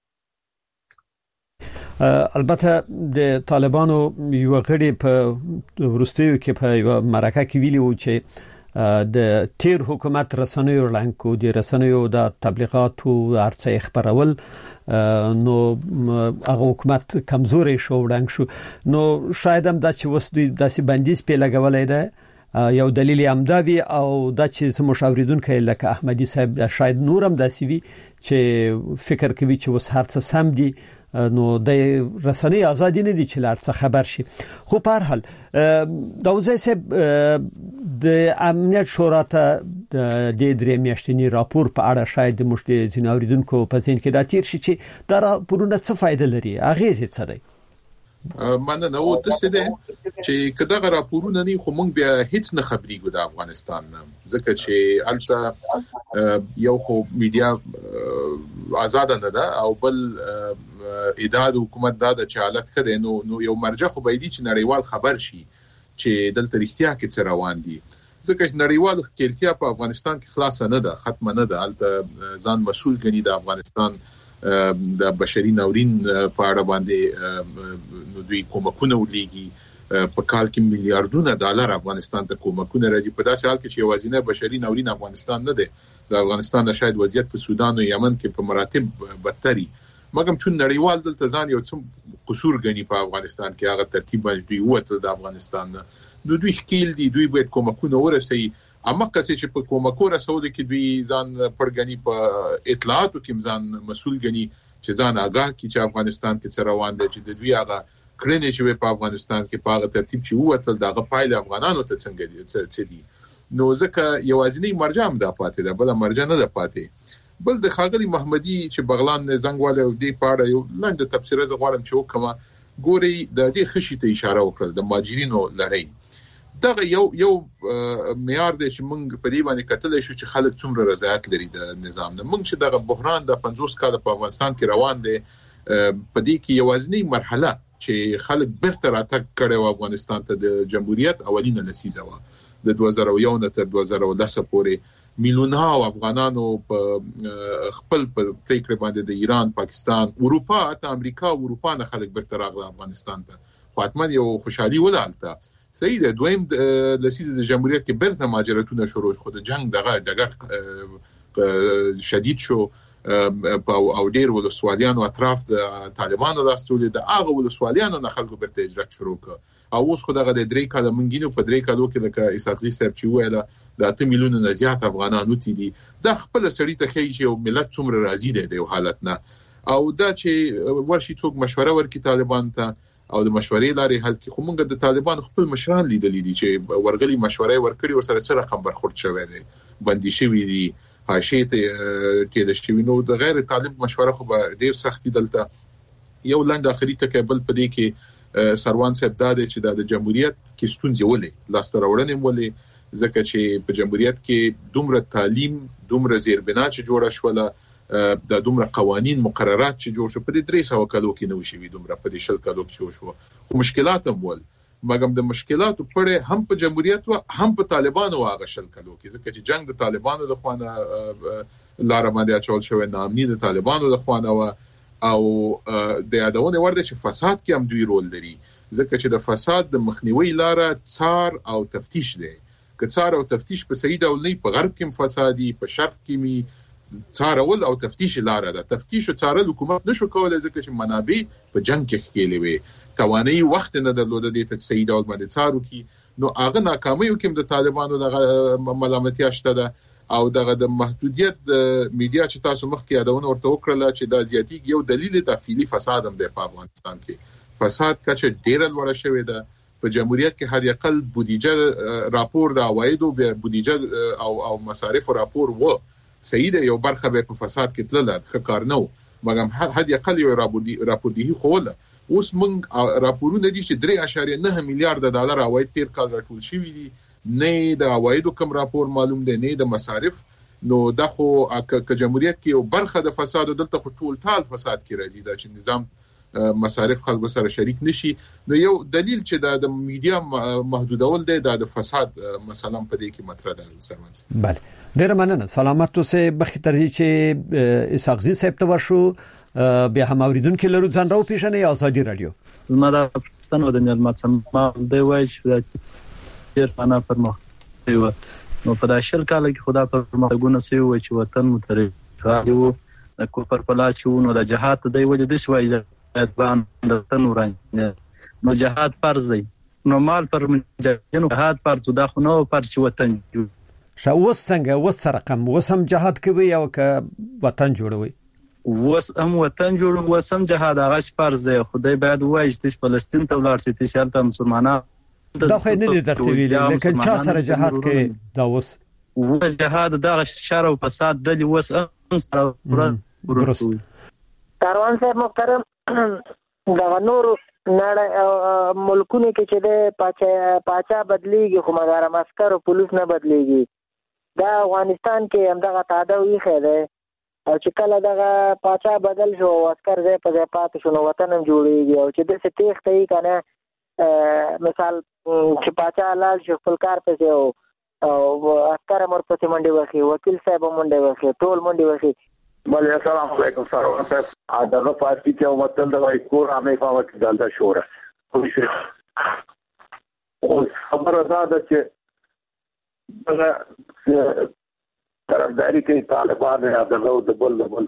S1: البته د طالبانو یو غړي په ورستیو کې په یو مرکه کې ویلي و چې د تیر حکومت رسنیو لانکو د رسنیو د تبلیغاتو ارڅ خبرول نو هغه حکومت کمزوري شو وړاندې شو. نو شاید هم دا چې وس د داسې بندیز په لګولای ده یو دلیل امداوی او دا چې مشاوریدونکو لکه احمدی صاحب شاید نورم داسې وی چې فکر کوي چې وس هر څه سم دي نو د رسنۍ ازادي نه دي چې لارڅ خبر شي. خو په هر حال دا وځي چې د امنیت شورا ته د درې میاشتنی راپور په اړه شاید د مشت زیناوریدونکو په ځین کې دا تیر شي چې دا راپورونه څه فائدہ لري، اغیزه څه دی؟
S3: مننه او د څه ده چې کله راپورونه نه خو مونږ بیا هیڅ نه خبرېږو د افغانستان ځکه چې البته یو خو میډیا آزاد نه ده او بل اداره حکومت دا د چالت کړي نو نو یو مرجع خو باید چې نړیوال خبر شي چې دلته رښتیا کې څه روان دي ځکه چې نړیوال خپلتیا په افغانستان کې خلاص نه ده، ختم نه ده. البته ځان مسؤل ګڼي د افغانستان د بشري ناورین په اړه باندې نو دوی کومکونه ولېږي په کال کې میلیارډونه ډالر افغانستان ته کومکونه راځي په داسې حال کې چې یوازینی بشري ناورین افغانستان نه دی د افغانستان شاید وضعیت په سودان او یمن کې په مراتب بدتري مګم چې نړیوال دلته ځان یو څه قصور غني په افغانستان کې هغه ترتیب باندې وته د افغانستان نو دوی خپل دي دوی باید کومکونه ورسي اما کسي چې په کومکو رسول کې دوی ځان پرګنی په اطلاعاتو کې ځان مسؤل غني چې ځان آگاه کی چې افغانستان کې څه روان دي چې د دوی هغه کړنې چې په افغانستان کې په هغه ترتیب چې وته دغه پایله افغانانو ته څنګه دي څه دي نو ځکه یوازینی مرجع هم د پاتې ده بل مرجع نه ده پاتې بل د خاغلی محمدي چې بغلان زنګواله او دی پاړه یو لاندې تفسیر ز غواړم چې وکما ګوري د دې خشي ته اشاره وکړه د ماجرینو لړۍ دغه یو یو معیار دی چې موږ په دې باندې کتل شو چې خلک څومره رضایت لري د نظام نه موږ چې دغه بحران د پنځوس کال په افغانستان کې روان دی په دې کې یوازینی مرحله چې خلک بیرته راتګ کړي افغانستان ته د جمهوریت اولینه لسیزه و د دوه زره یو نه تر دوه زره لس پورې میلیونها افغانانو په خپل په پریکړه باندې د ایران پاکستان اروپا ته امریکا او اروپا نه خلک بیرته راغله افغانستان ته خو حتمن یو خوشحالي ولالته صحیح ده دویم لسیزه د جمهوریت کې بیرته ماجراتونه شروع شو د جنگ دغه دغه شدید شو او ډیر ولسوالیانو اطراف د طالبانو راستولې د هغه ولسوالیانو نه خلکو بیرته اجرا شروع کړ او اوس خو دغه د درې کاله منګینو په درې کالو کې د اسحاقزي صاحب چې ویله د اته میلیونو نه زیات افغانانو تی دي د خپل سړی ته خېږي چې ملت څومره راضي دی د حالت نه او دا چې ورشي څوک مشوره ورکړي طالبان ته او د مشورې لارې حل کې خو موږ د طالبان خپل مشران لیدلې دي چې ورغلي مشورې ورکړي او سره سره رقم برخورد شوی دی بندي شوی دي حاشیه ته کې د شوی نو د غیر طالب مشوره خو ډیر سختي دلته یو لاند اخري تکبل پدې کې سروان صاحب دا چې د جمهوریت کې ستونزې ولې لاستر وړنې ولې ځکه چې په جمهوریت کې دومره تعلیم دومره زیربنا چې جوړه شوله د دومره قوانين مقررات چې جوړ شو په دې درې سو کالو کې نو شوي دومره په دې شل کالو کې شو خو مشکلات هم ول مګم د مشکلاتو پړې هم په جمهوریت او هم په طالبانو هغه شل کالو کې ځکه چې جنگ د طالبانو د خوانه لار باندې اچول شوی نامني د طالبانو د خوانه او د یادونه ورده چې فساد کې هم دوی رول لري ځکه چې د فساد د مخنیوي لار څار او تفتیش دی که څار او تفتیش په صحیح ډول نه په غرب کې فسادي په شرق کې می څارول او تفتیش لار ده تفتیش او څارل حکومت نشو کولای ځکه چې منابع په جنگ کې خېلې وي توانایي وخت نه درلوده د ته صحیح ډول باندې څارو کې نو هغه ناکامي کوم د طالبانو د ملامتي اشته ده او دغه د محدودیت د میډیا چې تاسو مخکې یادونه ورته وکړه چې د زیاتیږي یو دلیل د فعلی فساد هم د افغانستان کې فساد کچه ډیر لوړ شوی ده په جمهوریت کې هر یقل بودیجه راپور د عوایدو به بودیجه او او مصارف راپور و صحیح ده یو برخه به په فساد کې تلل کار نه مګم هر یقل یو راپور دی خو له اوس موږ راپورونه دي چې درې اعشاریه نه میلیارډ ډالر عواید تیر کال راټول شوي دي نه د عوایدو کوم راپور معلوم دی نه د مصارف نو د خو ک جمهوریت کې یو برخه د فساد دلته خو ټول ټال فساد کې راځي دا چې نظام مصارف خلک سره شریک نشي نو یو دلیل چې د میډیا محدودول دی د فساد مثلا په دې کې مطرح ده سرمنس
S1: بله ډیر مننه سلامت اوسه بخی ترجی چې اسحاقزي صاحب ته ورشو بیا هم اوریدونکو لرو ځان راو پیژنې ازادي رادیو
S6: زما د پښتون د نعمت سم دی وای چې ډیر فنا پرمختګ و نو په داشل کال کې خدا پرمختګونه سي و چې وطن مترقي و د کوپر پلاس کې نو د جهاد دی وجه د شوي اتبان د تنوران نو جهاد فرض دی نو مال پر جنو جهاد فرض دا خو نو پر چې وطن
S1: شو وسنګ وس رقم وسم جهاد کوي او ک وطن جوړوي
S6: وس هم وطن جوړو وسم جهاد هغه فرض دی خدای باید وایي چې فلسطین ته ولاړ شي چې شالته مسلمانانو
S1: دا خو نه دي درته ویل لیکن چا سره جهاد کوي دا وس
S6: و جهاد دا شر او فساد د وس سره
S1: درست
S7: کاروان صاحب محترم دا نور نړۍ ملکونه کې چې د پاچا پاچا بدلیږي خو مګر مسکر او پولیس نه بدلیږي دا افغانستان کې همدغه تعداد وی خیره او چې کله دغه پاچا بدل شو عسكر زې په ځای پاتې شو نو وطن هم جوړیږي او چې د ستېخ ته کنه مثال چې پاچا لال شو خپل کار پسې او عسكر مر پسې منډي وکي وکیل صاحب منډي وکي ټول منډي وکي
S8: بله السلام علیکم سروان صاحب دغه پارټي کې وطن د وای کور امې په وخت دلته شوره او خبره ده چې دغه طرفداري کوي طالبان یا دغه د بل بل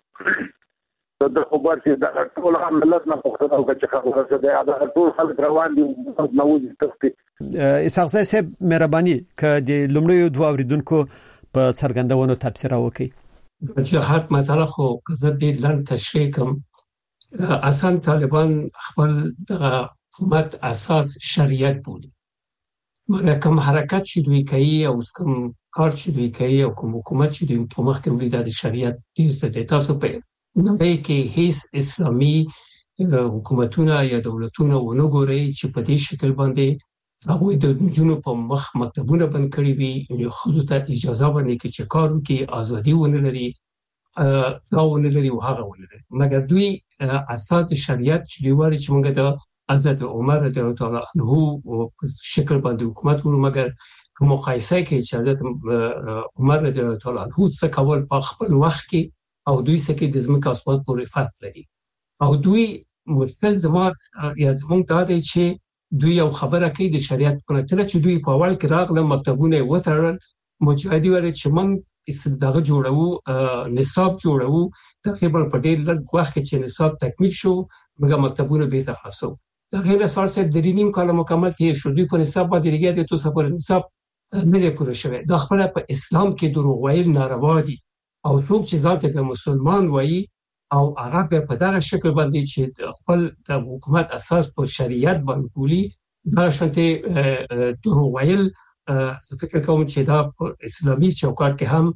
S8: د خبر چې د ټول ملت نه پوښتنه وکړي چې خبره څه ده دا ټول خلک روان دي نو وځي تخته
S1: اسحاق صاحب مهرباني ک د لومړیو دوه اوریدونکو په څرګندونو تفسیر وکړي.
S4: جهاد مسله خو زه دې لن تشریح کوم. اصلا طالبان خپل د حکومت اساس شریعت بولي، مګر کوم حرکت چې دوی کوي او کوم کار چې دوی کوي او کوم حکومت چې دوی په مخ کې وړي د شریعت ډیر څه دي. تاسو په نړۍ کې هیڅ اسلامي حکومتونه یا دولتونه ونه ګوري چې په دې شکل باندې هغه د جنونو په مخ مکتبونه بند کړی وي، یو خصوصا ته اجازه ورنه کې چې کار وکړي، ازادي ونه لري، دا ونه لري او هغه ونه لري. مګر دوی اساس شریعت چې دی وایي چې موږ د حضرت عمر رضی الله تعالی عنه په شکل باندې حکومت ورو، مګر کوم مقایسه کې چې حضرت عمر رضی الله تعالی عنه څه کول په خپل وخت کې او دوی څه کې د ځمکې اسمان پورې فرق لري. او دوی مشکل زما یا زمونږ دا دی چې دوی یو خبره کوي د شریعت په نتیجه چې دوی په اول کې راغله مکتبونه وتړل، مجاهدي ورته چې موږ دغه جوړو نصاب جوړو تقریبا په ډېر لږ وخت کې چې نصاب تکمیل شو موږ مکتبونه به تخصصو دا غیر سال صاحب د نیم کال مکمل کې شو. دوی په نصاب باندې لګیا دي، تو سفر نصاب نه دی پوره شوی. دا خپل په اسلام کې دروغ ویل ناروا دي او څوک چې ځان ته مسلمان وایي او هغه په دغه شکل باندې چې خپل د حکومت اساس په شریعت باندې بولي دا شانته دروغ ویل زه فکر کوم چې دا په اسلامي چوکاټ کې هم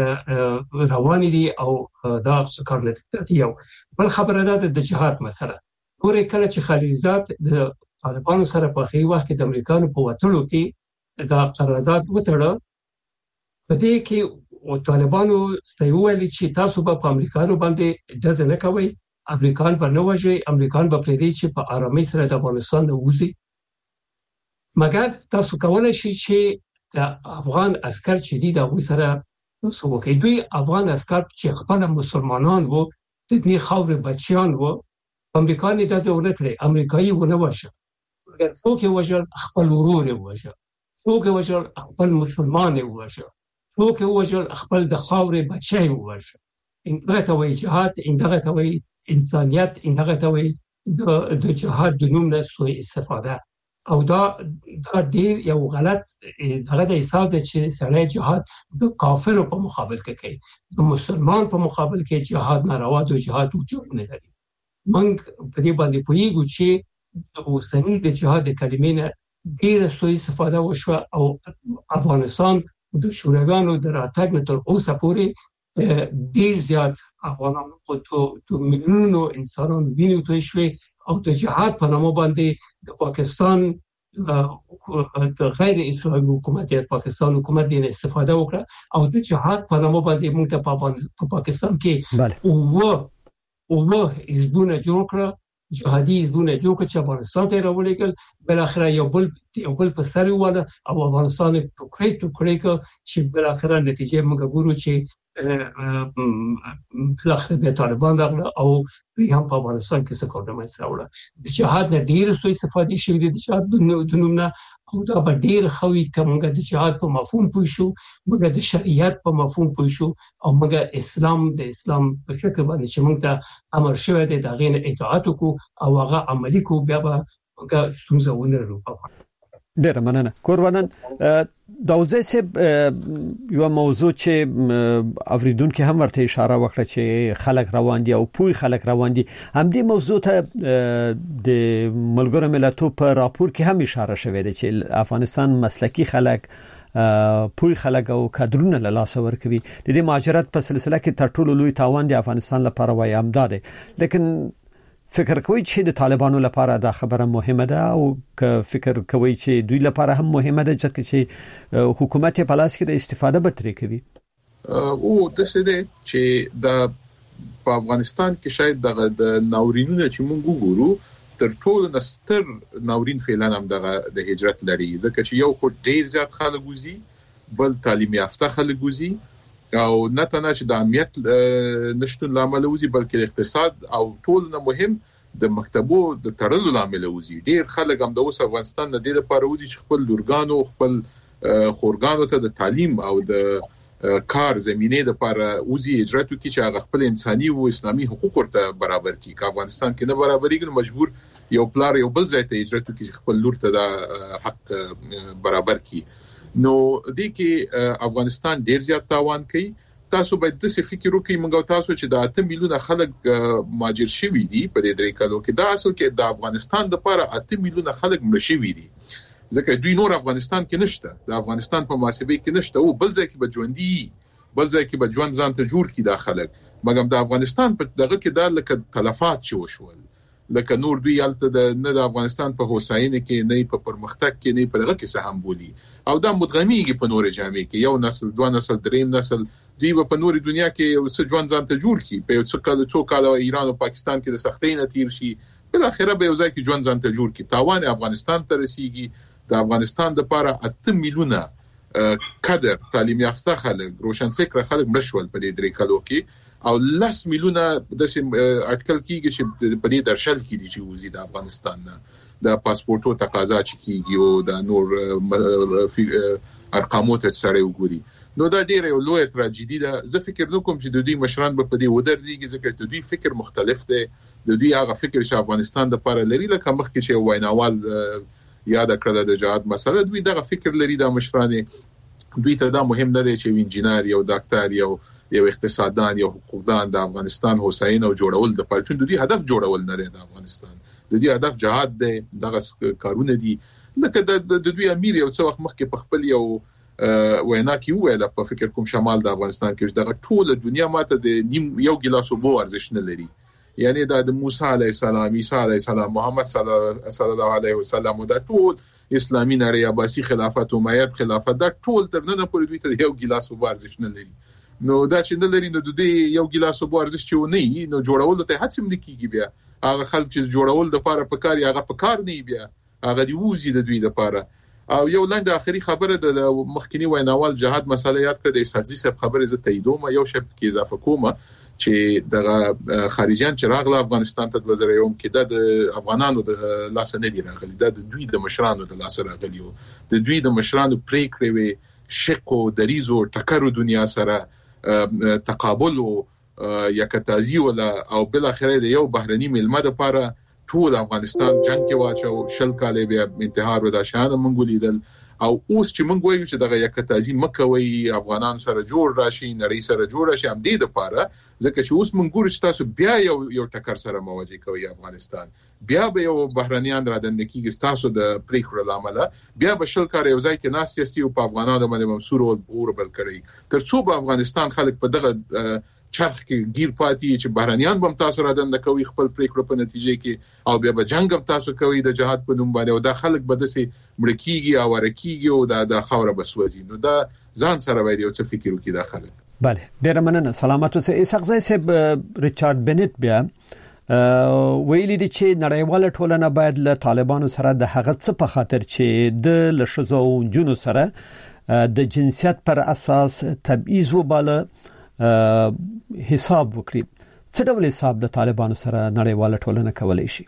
S4: روان دي او دا کار نه دی. یو بل خبره ده د جهاد مسله. ګوره کله چې خلیلزاد د طالبانو سره په خې وخت کې د امریکانو په وټړو کې دا قرارداد وټړه، په دې کې او طالبانو ستایوالي چې تاسو به په امریکانو باندې دزه نه کوي، امریکان په نو وجه امریکان په پریدي چې په آرامي سره د افغانستان نه وځي. مګر تاسو کولای شئ چې د افغان عسكر چې دي د وې سره نو کوي. دوی افغان عسكر چې خپل مسلمانان وو د دې خاورې بچیان وو، امریکان یې دزه ونه کړی، امریکایي ونه وشه، مګر څوک یې وجل خپل ورور یې وشه، څوک یې وجل خپل مسلمان یې وشه، څوک یې وجل خپل د خاورې بچی یې وشه. انده ته وایي جهاد، انده ته وایي انسانیت، انده ته وایي د جهاد د نوم نه سوء استفاده. او دا دا ډیر یو غلط دغه د حساب د چې سړی جهاد د کافرو په مقابل کې کوي، د مسلمان په مقابل کې جهاد ناروا او جهاد وجود نه لري. موږ په دې باندې پوهیږو چې د اوسنۍ د جهاد د کلمې نه ډیره سوء استفاده وشوه او افغانستان د شورویانو د راتګ نه تر اوسه پورې ډیر زیات افغانانو خو د میلیونونو انسانانو وینې توی شوې او د جهاد په نامه باندې د پاکستان د غیر اسلامي حکومت یا پاکستان حکومت دې استفاده وکړه او د جهاد په نامه باندې موږ په پاکستان کې او او حزبونه جوړ کړ، جهادي حزبونه جوړ کړ چې افغانستان ته راولېږل، بل اخر یو بل یو بل په سر وواله او افغانستان ټوکړې ټوکړې کړ چې بل اخر نتیجه موږ ګورو چې خلاص به طالبان راغله او هم په افغانستان کې څه کوله مې راوړه. د جهاد نه ډیر سوء استفاده شوې د جهاد د نوم نه او دا به ډیر خوي کومګه د جهاد په مفهوم پوه شو، موږ د شریعت په مفهوم پوه شو او موږ اسلام د اسلام په شکل باندې چې موږ ته امر شوی دی دا غین اطاعت کو او هغه عملی کو بیا به موږ ستونزه ونرو.
S1: ډیر مننه. قربانان داوودزی صاحب یو موضوع چې اوریدونکو هم ورته اشاره وکړه چې خلک روان دي او پوی خلک روان دي، هم دې موضوع ته د ملګرو ملتونو په راپور کې هم اشاره شوې ده چې افغانستان مسلکی خلک پوی خلک او کادرونه له لاس ورکوي. د دې مهاجرت په سلسله کې تر ټولو لوی تاوان د افغانستان لپاره وایي امداد، لیکن فکر کوي چې د طالبانو لپاره دا خبره مهمه ده او که فکر کوي چې دوی لپاره هم مهمه ده چې حکومت په لاس کې د استفاده به ترې کوي؟
S3: او د څه ده چې د په افغانستان کې شاید د ناورینونو چې موږ وګورو تر ټولو نستر ناورین فعلا هم د هجرت لري، ځکه چې یو خو ډیر زیات خلک وزي، بل تعلیم یافته خلک وزي او نه تنه چې د امنیت نشټون لامل وزي بلکې اقتصاد او ټول نه مهم د مکتبو د تړلو لامل وزي. ډیر خلک هم د اوس افغانستان د دې لپاره وزي چې خپل لورګانو خپل خورګانو ته د تعلیم او د کار زمينه د لپاره وزي اجراتو کې چې هغه خپل انساني او اسلامي حقوق ورته برابر کړي. که افغانستان کې نه برابرېږي مجبور یو پلار یو بل ځای ته اجراتو کې خپل لور ته د حق برابر کړي. نو دې کې افغانستان ډیر زیات تاوان کوي. تاسو باید د څه فکر وکړئ موږ تاسو چې د اته میلیونه خلک ماجر شوي دي په دې درې کالو کې. دا اصل کې د افغانستان د لپاره اته میلیونه خلک مړ شوي دي ځکه دوی نور افغانستان کې نشته. د افغانستان په محاسبه کې نشته او بل ځای کې به ژوندۍ بل ځای کې به ژوند ځان ته جوړ کړي د خلک. مګر د افغانستان په دغه کې دا لکه تلفات چې وشول لکه نور دوی الته د نه د افغانستان په هوساینه کې نه په پرمختګ کې نه په دغه کې سهم بولی او دا مدغمیږي په نور جامع کې یو نسل دوه نسل دریم نسل دوی په نور دنیا کې یو څه ژوند ځان ته جوړ کړي. په یو څه کال څو کال ایران او پاکستان کې د سختۍ نه تیر شي بل اخره به یو ځای کې ژوند ځان ته جوړ کړي. تاوان افغانستان ته رسیږي. د افغانستان د لپاره اته میلیونه کادر تعلیم یافته خلک روشن فکر خلک مشول په دې درې کالو کې او لس میلیونه د اټکل کېږي چې په دې درشل کې دي چې وزید افغانستان نه د پاسپورتو تقاضا چې کېږي او د نور ارقامو ته سره وګوري. نو دا ډیره یو لوی تراژیدي ده. زه فکر نکوم چې د دوی مشران به په دې ودرېږي ځکه چې دوی فکر مختلف دی. د دوی هغه فکر چې افغانستان د لپاره لري لکه مخکې چې ویناوال یاد کړل د جهاد مسله دوی دغه فکر لري د مشرانه دوی ته دا مهم نه دی چې انجینر یو ډاکټر یو یو اقتصاددان یو حقوقدان د افغانستان هوساینه او جوړول د پاره چې دوی هدف جوړول نه دی د افغانستان د دوی هدف جهاد دی. دغه کارونه دي لکه د دوی امیر یو څو وخت مخکې په خپل یو وینا کې ویل په فکر کوم شمال د افغانستان کې دغه ټول دنیا ماته د نیم یو ګلاس وبو ارزښت نه لري. یعنی د موسی علیه السلام عیسی علیه السلام محمد صلی الله علیه وسلم د ټول اسلامي نړۍ عباسی خلافت امید خلافت د ټول تر نن پورې دوی ته یو ګلاس وبو ارزښت نه لري. نو دا چې نه لري نو د دې یو ګلاس وبو ارزښت چې نه نو جوړول ته هڅه هم نکېږي. بیا هغه خلک چې جوړول د لپاره په کار هغه په کار نه بیا هغه دی وزي د دوی لپاره. او یو لاندې اخري خبره د مخکنی ویناوال جهاد مسله یاد کړ د سرزي صاحب خبره زه تاییدوم یو شپ کې اضافه کوم چې د خارجيان چې راغله افغانستان ته د وزیر یوم کې د افغانانو د لاس نه دی راغلي د دوی د مشرانو د لاس راغلي د دوی د مشرانو پریکړې وي شقو دریزو ټکرو دنیا سره تقابل او یکتازي ولا او بل اخره د یو بهرني ملمه لپاره ټول افغانستان جنگ کې واچو شل کال بیا انتحار ودا شان منګولیدل او اوس چې موږ وایو چې دغه یکتازي مکوي افغانان سره جوړ راشي نړۍ سره جوړ راشي هم دې لپاره ځکه چې اوس موږ ګورو چې تاسو بیا یو یو ټکر سره مواجه کوي افغانستان بیا به یو بهرنیان را دند کېږي تاسو د پریکړه لامل بیا به شل کار یو ځای کې ناس سیاسي او په افغانانو باندې منصور او اور بل کړي ترڅو په افغانستان خلک په دغه چرخ کې گیر پاتې چې بهرنیان بم تاسو را دند کوي خپل پریکړه په نتیجه کې او بیا به جنگ هم تاسو کوي د جهاد په نوم باندې او د خلک به دسي مړکیږي او ورکیږي او د د خوره بسوځي. نو دا ځان سره باید یو څه فکر وکړي د خلک.
S1: بله ډیر مننه. سلامات اوسئ. اسحاق صاحب ریچارډ بنت بیا ویلي دي چې نړیواله ټولنه باید له طالبانو سره د هغه څه په خاطر چې د لشزو جنو سره د جنسیت پر اساس تبعیض وباله حساب وکړي. څه ډول حساب د طالبانو سره نړیواله ټولنه کولای شي؟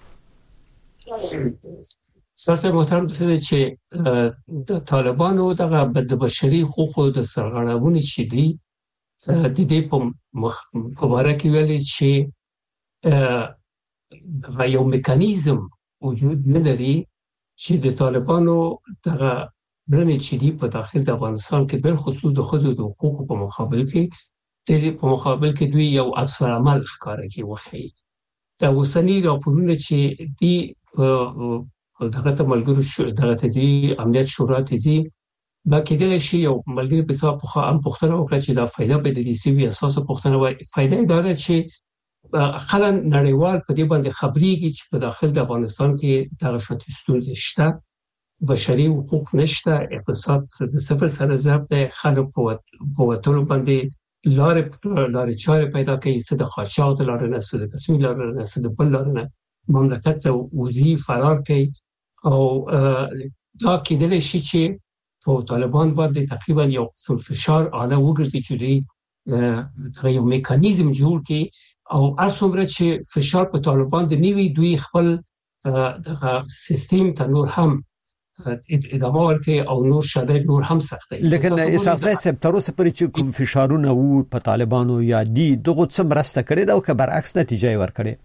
S4: ساسه محترم دسته چې د طالبانو دغه د بشري حقوقو د سرغړونې چې دي د دې په مبارک ویلي چې هغه یو میکانیزم وجود نه لري چې د طالبانو دغه برنامه چې دی په داخل د افغانستان کې بل خصوص د خود د حقوقو په مقابل کې د په مقابل کې دوی یو اثر عمل ښکارا کوي وخی دا وسنی راپورونه چې دی دغه ته ملګرو شو دغه تزي امنیت شورا تزي با کېدل شي یو ملګری په څه په ام پختنه وکړي چې دا فائدہ به د دې سی وی اساس پختنه وای فائدہ دا ده چې خلک نړیوال په دې باندې خبريږي چې په داخل د افغانستان کې دغه شته ستونزې شته بشري حقوق نشته اقتصاد د صفر سره ضرب ده خلک په وټولو باندې لارې لارې چارې پیدا کوي ست د خاصاو د لارې نه ست د قسمي لارې نه ست د بل لارې نه مملکت ته وزي فرار کوي او دا کېدل شي چې په طالبان باندې تقریبا یو څل فشار اعلی وګرځي چې دغه یو میکانیزم جوړ کړي او ارڅومره چې فشار په طالبان د نیوي دوی خپل دغه سیستم ته نور هم ادامه ورکړي او نور شدید نور هم سختي.
S1: لیکن اساسي سپتروس پر چې کوم فشارونه وو په طالبانو یا دی دغه څه مرسته کړې دا او که برعکس نتیجه ورکړي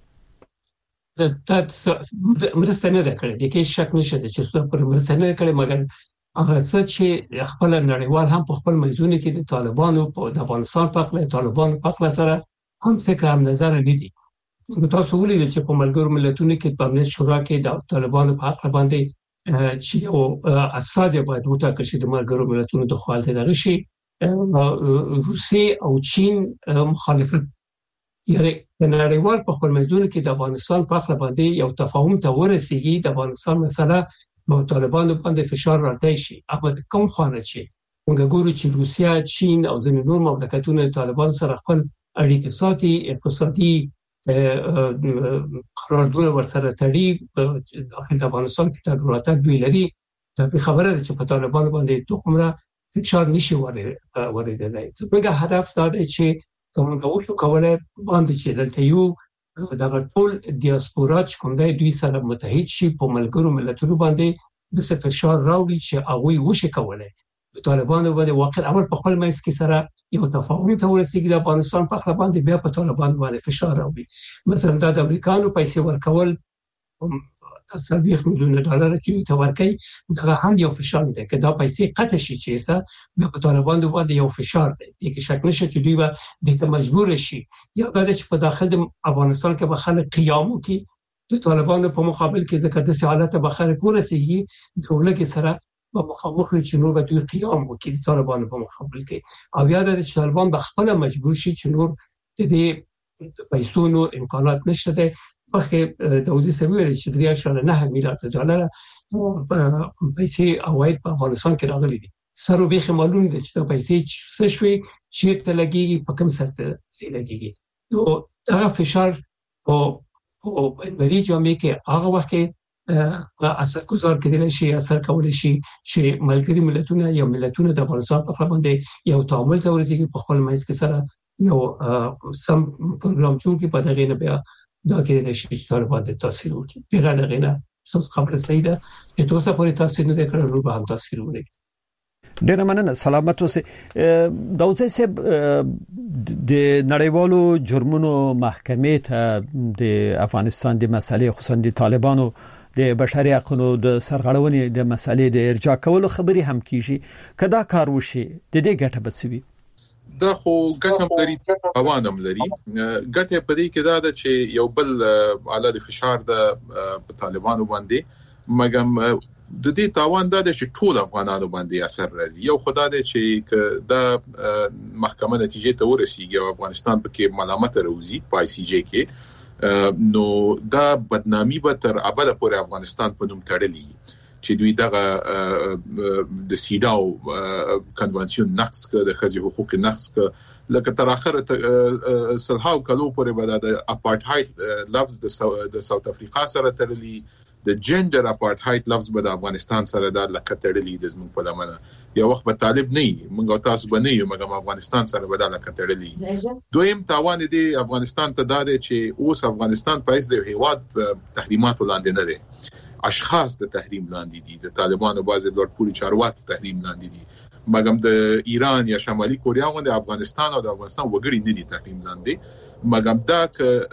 S4: دا مرسته نه کړې د کې شک نشته چې څه پر مرسته نه کړې مګر هغه څه چې خپل نړیوال هم په خپل میزونه کې د طالبانو په د افغانستان په خپل طالبانو په خپل سره هم فکر هم نظر نه دي. تاسو ولې چې په ملګرو ملتونو کې په امنیت شورا کې د طالبانو په حق باندې چې او اساس یې باید وټاکل شي د ملګرو ملتونو د خپل دغه شي روسي او چین مخالفت یعنی د نړیوال په خپل میزونه کې د افغانستان په خپل باندې یو تفاهم ته ورسیږي د افغانستان مسله په طالبانو باندې فشار راځي شي. اما کوم خانه چې موږ ګورو چې روسیا، چین او ځینې نور مملکتونه طالبان سره خپل اړیکې ساتي، اقتصادي قراردادونه ورسره تړي، داخل د افغانستان کې تګراتات دوی لري. دا خبره ده چې په طالبان باندې دومره فشار نشي ورېدلی. زموږ هدف دا دی چې کوم غوښتو کوله باندې چې دلته یو دا ټول دیاسپورا چې کوم دی دوی سره متحد شي په ملګرو ملتونو باندې د فشار راوړي چې هغه وشي کولای په طالبانو باندې واقع اول په خپل مېز کې سره یو تفاهم ته ورسیږي د افغانستان په خپل باندې بیا په طالبان باندې فشار راوړي. مثلا د امریکانو پیسې ورکول تصدیق میلیون ډالر چې ته ورکړي دا هم یو فشار دی که دا پیسې قطع شي چې څه بیا په طالبان باندې یو فشار دی چې شک نشه چې دوی به د ته مجبور شي یا دا چې په داخل د افغانستان کې به خلک قیام وکړي د طالبانو په مقابل کې ځکه د حالت به خلک ورسیږي دولت سره په مخامخ چې نور به دوی قیام وکړي د طالبانو په مقابل کې او یا د طالبان به خپل مجبور شي چې نور د دې پیسو نو امکانات نشته ده. مخکې داودي سویل چې درې اشاریه نه میلیارډ ډالر پیسې اواید په افغانستان کې راغلي دي. سره به معلوم دي چې پیسې څه شوي چې ته لګيږي په کوم سره څه لګيږي. نو دا فشار او او بری جامعه کې هغه وخت اثر گذار کېدل شي اثر کول شي چې ملګری ملتونه یا ملتونه د افغانستان په خپل باندې یو تعامل ته ورسیږي په خپل مېز کې سره یو سم پروګرام جوړ کړي په دغه نه بیا دا کې د شي ستاره باندې تاثیر وکړي. پیرا دغه نه څه خبره سیده چې تاسو پورې تاثیر نه کړو نو به هم تاثیر وکړي.
S1: ډیر مننه سلامت اوسئ. داوود صاحب د نړیوالو جرمونو محکمې ته د افغانستان د مسلې خصوصا د طالبانو د بشري حقوقو د سرغړونې د مسلې د ارجاع کولو خبري هم کیږي. کدا کار وشي د دې ګټه بسوي
S3: دا خو ګټم لري اوانم لري. ګټه په دې کې دا ده چې یو بل اعلی د فشار د طالبانو باندې مګم د دې تاوان دا ده چې ټول افغانانو باندې اثر راځي. یو خدای دې چې دا محکمه نتیجې ته ورسیږي او افغانستان پکې ملامت راوځي په آی سی جی کې نو دا بدنامي به تر ابده پورې افغانستان په نوم تړلې چې دوی دغه د سیډاو کنونشن نقض کړ د خزي حقوق نقض کړ لکه تر اخر سلهاو کلو پورې به د اپارټهاید لفظ د ساوث افریقا سره تړلې د جندر اپارټهاید لفظ به د افغانستان سره د لکه تړلې د زموږ په لمنه یو وخت به طالب نه وي موږ تاسو به نه یو مګر افغانستان سره به د لکه تړلې. دویم تاوان دی افغانستان ته دا دی چې اوس افغانستان پایس د هیواد تحریمات لاندې نه دی. اشخاص د تحریم لاندې دي د طالبانو بعضي لوړ پوړي چارواکي تحریم لاندې دي مګم د ایران یا شمالي کوریا غونډه افغانستان او د افغانستان وګړي نه دي تحریم لاندې مګم دا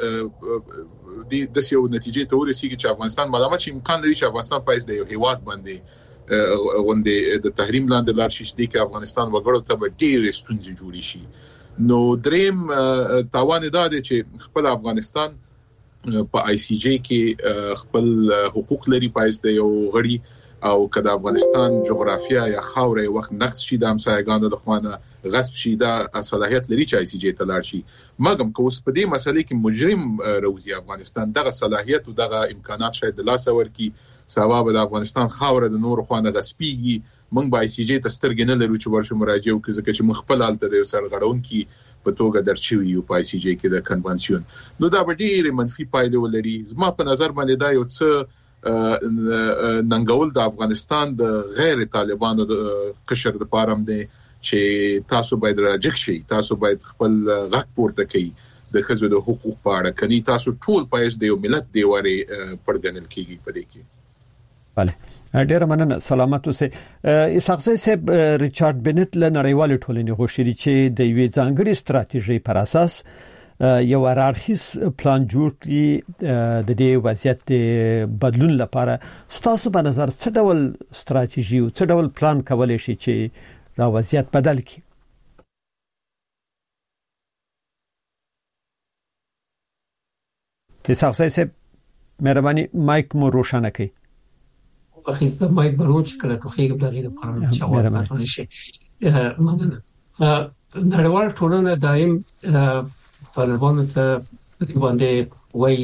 S3: ک د د یو نتیجې ته ورسیږي چې افغانستان ملامت شي امکان لري چې افغانستان پایس د هیواد باندې غونډه د تحریم لاندې لار شي چې افغانستان وګړو ته به ډېر ستونزې جوړي شي. نو دریم تاوان دا دی چې خپل افغانستان په آی سی جی کې خپل حقوق لري پایس د یو غړي او کله افغانستان جغرافیا یا خاورې وخت نقص شي د همسایګانو د خوانه غصب شي دا صلاحیت لري چې آی سی جی ته لاړ شي مګم که اوس په دې مسلې کې مجرم روزي افغانستان دغه صلاحیت او دغه امکانات شاید د لاس ورکی سبب د افغانستان خاورې د نور خوانه غصبيږي موږ به آی سی جی ته سترګې نه لرو چې ورشو مراجعه وکړو ځکه چې موږ خپل حالت د سرغړون کې په توګه درچوي یو په آی سی جی کې د کنونشن نو دا به ډېر منفي پایلې ولري. زما په نظر باندې دا یو څه ننګول د افغانستان د غیر طالبانو د قشر د پارم دی چې تاسو باید راجک شئ تاسو باید خپل غږ پورته کړئ د خزو د حقوق په اړه کني تاسو ټول پایس د یو ملت دیواره پرګنل کیږي په دې کې
S1: bale ډیر مننه سلامت اوسه اسحاق صاحب ریچارډ بنت له نړیوال ټولنې غوښتي چې د یوې ځانګړي ستراتیژي پر اساس یو هرارخیز پلان جوړ کړي د دې وضعیت بدلون لپاره ستاسو په نظر څه ډول ستراتیژي او څه ډول پلان کولای شي چې دا وضعیت بدل کړي اسحاق صاحب مهرباني مایک مو روشنه کړئ
S4: اخیز د مایک بلون چې کله ټوخیږي د غیر پرانه چاواز ماتول شي مننه نړیوال ټولنه دایم طالبانو ته د باندې وایي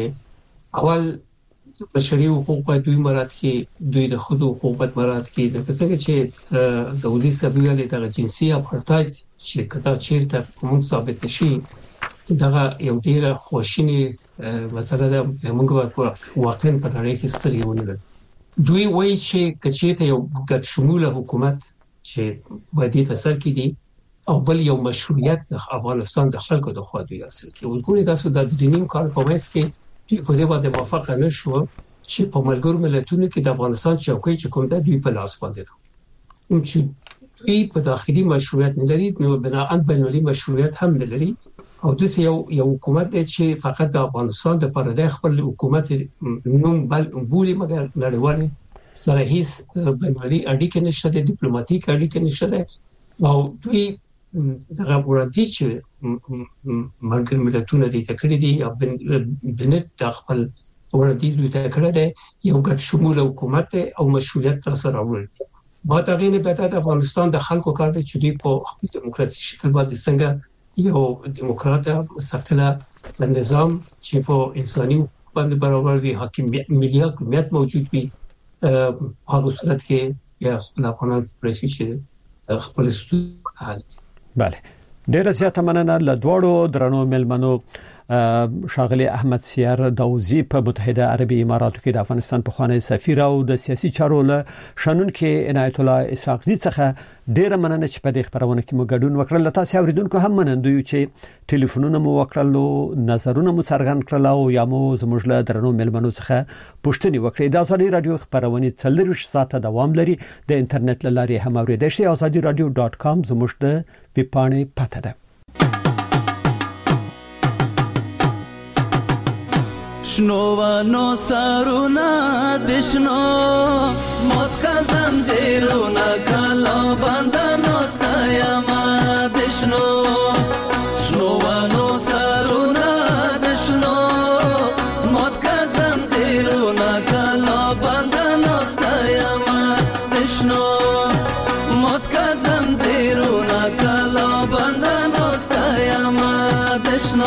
S4: چې اول بشري حقوق په دوی مراد کې دوی د خود حقوق په مراد کې د څنګه چې د ودی سبیل د جنسي اپارټاید چې کدا چیرته کوم ثابت شي دا یو ډیره خوشینی مسله ده موږ واقعا په اړه کې ستړي ونه دوی وایي چې کچېته یو ګډ شموله حکومت چې باید تاسو کې دي او بل یو مشروعیت د افغانستان د خلکو د خوا دوی اصل کې ولګونی تاسو د دینیم کار په مېس کې دوی په دې باندې موافقه نشو چې په ملګرو ملتونو کې د افغانستان چوکۍ چې کوم د دوی په لاس باندې ده او چې دوی په داخلي مشروعیت نه لري نو بناء بینالمللي مشروعیت هم نه لري او د یو یو حکومت چې فقط د افغانستان د پرده خپل حکومت نوم بل بولی مګر نړیوال سره هیڅ بینالمللي اړیکې نشته د ډیپلوماټیک اړیکې نشته او دوی دغه ورته چې ملګری ملتونه دي تکړه دي او بنت د خپل ورته دوی تکړه دي یو ګډ شموله حکومت او مشروعیت تر سره وړي با تغیر به د افغانستان د خلکو کار دي چې دوی په خپل دیموکراسي شکل باندې څنګه یو دیموکرات مستقله نظام چې په انساني باندې برابر وي حاکمیت ملي حاکمیت موجود وي هغه صورت کې یا خپل افغانان پرېشي چې خپل ستونزې حل
S1: بله ډیره زیاته مننه له دواړو درنو ملمنو شاغلی احمد سیار داوزی په متحده عربی اماراتو کې د افغانستان په خوانی سفیر او د سیاسي چارو له شنن کې عنایت الله اسحاق زی څخه ډیره مننه چې په دې خبرونه کې مو ګډون وکړل تاسو اوریدونکو هم منندوی چې ټلیفونونه مو وکړل نظرونه مو څرګند کړل او یا مو زموږ له درنو ملمنو څخه پوښتنه وکړه د ازادي رادیو خبرونه څلور ساعته دوام لري د انټرنیټ لارې هم اوریدئ شئ ازادي رادیو ډاټ کام زموږ د ویبپاڼې پته ده
S9: شنوانو سارونا دشنو موت کا زنجیرونا کلا بندنو ستایما دشنو شنوانو سارونا دشنو موت کا زنجیرونا کلا بندنو ستایما دشنو موت کا زنجیرونا کلا بندنو ستایما دشنو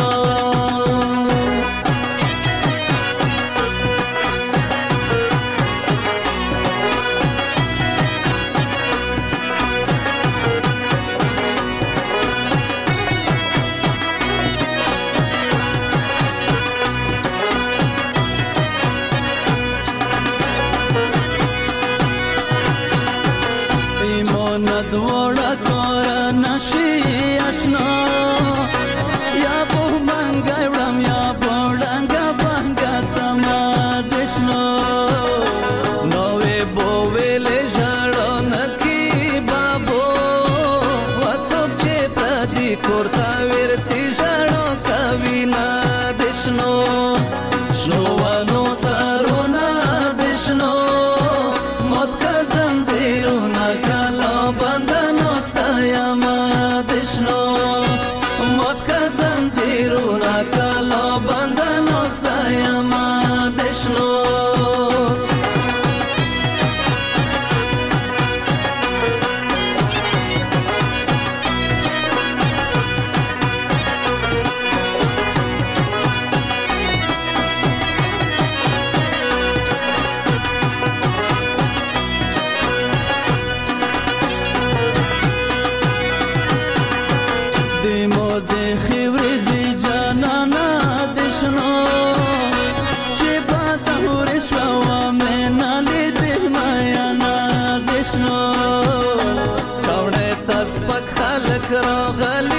S9: Krishna راغلی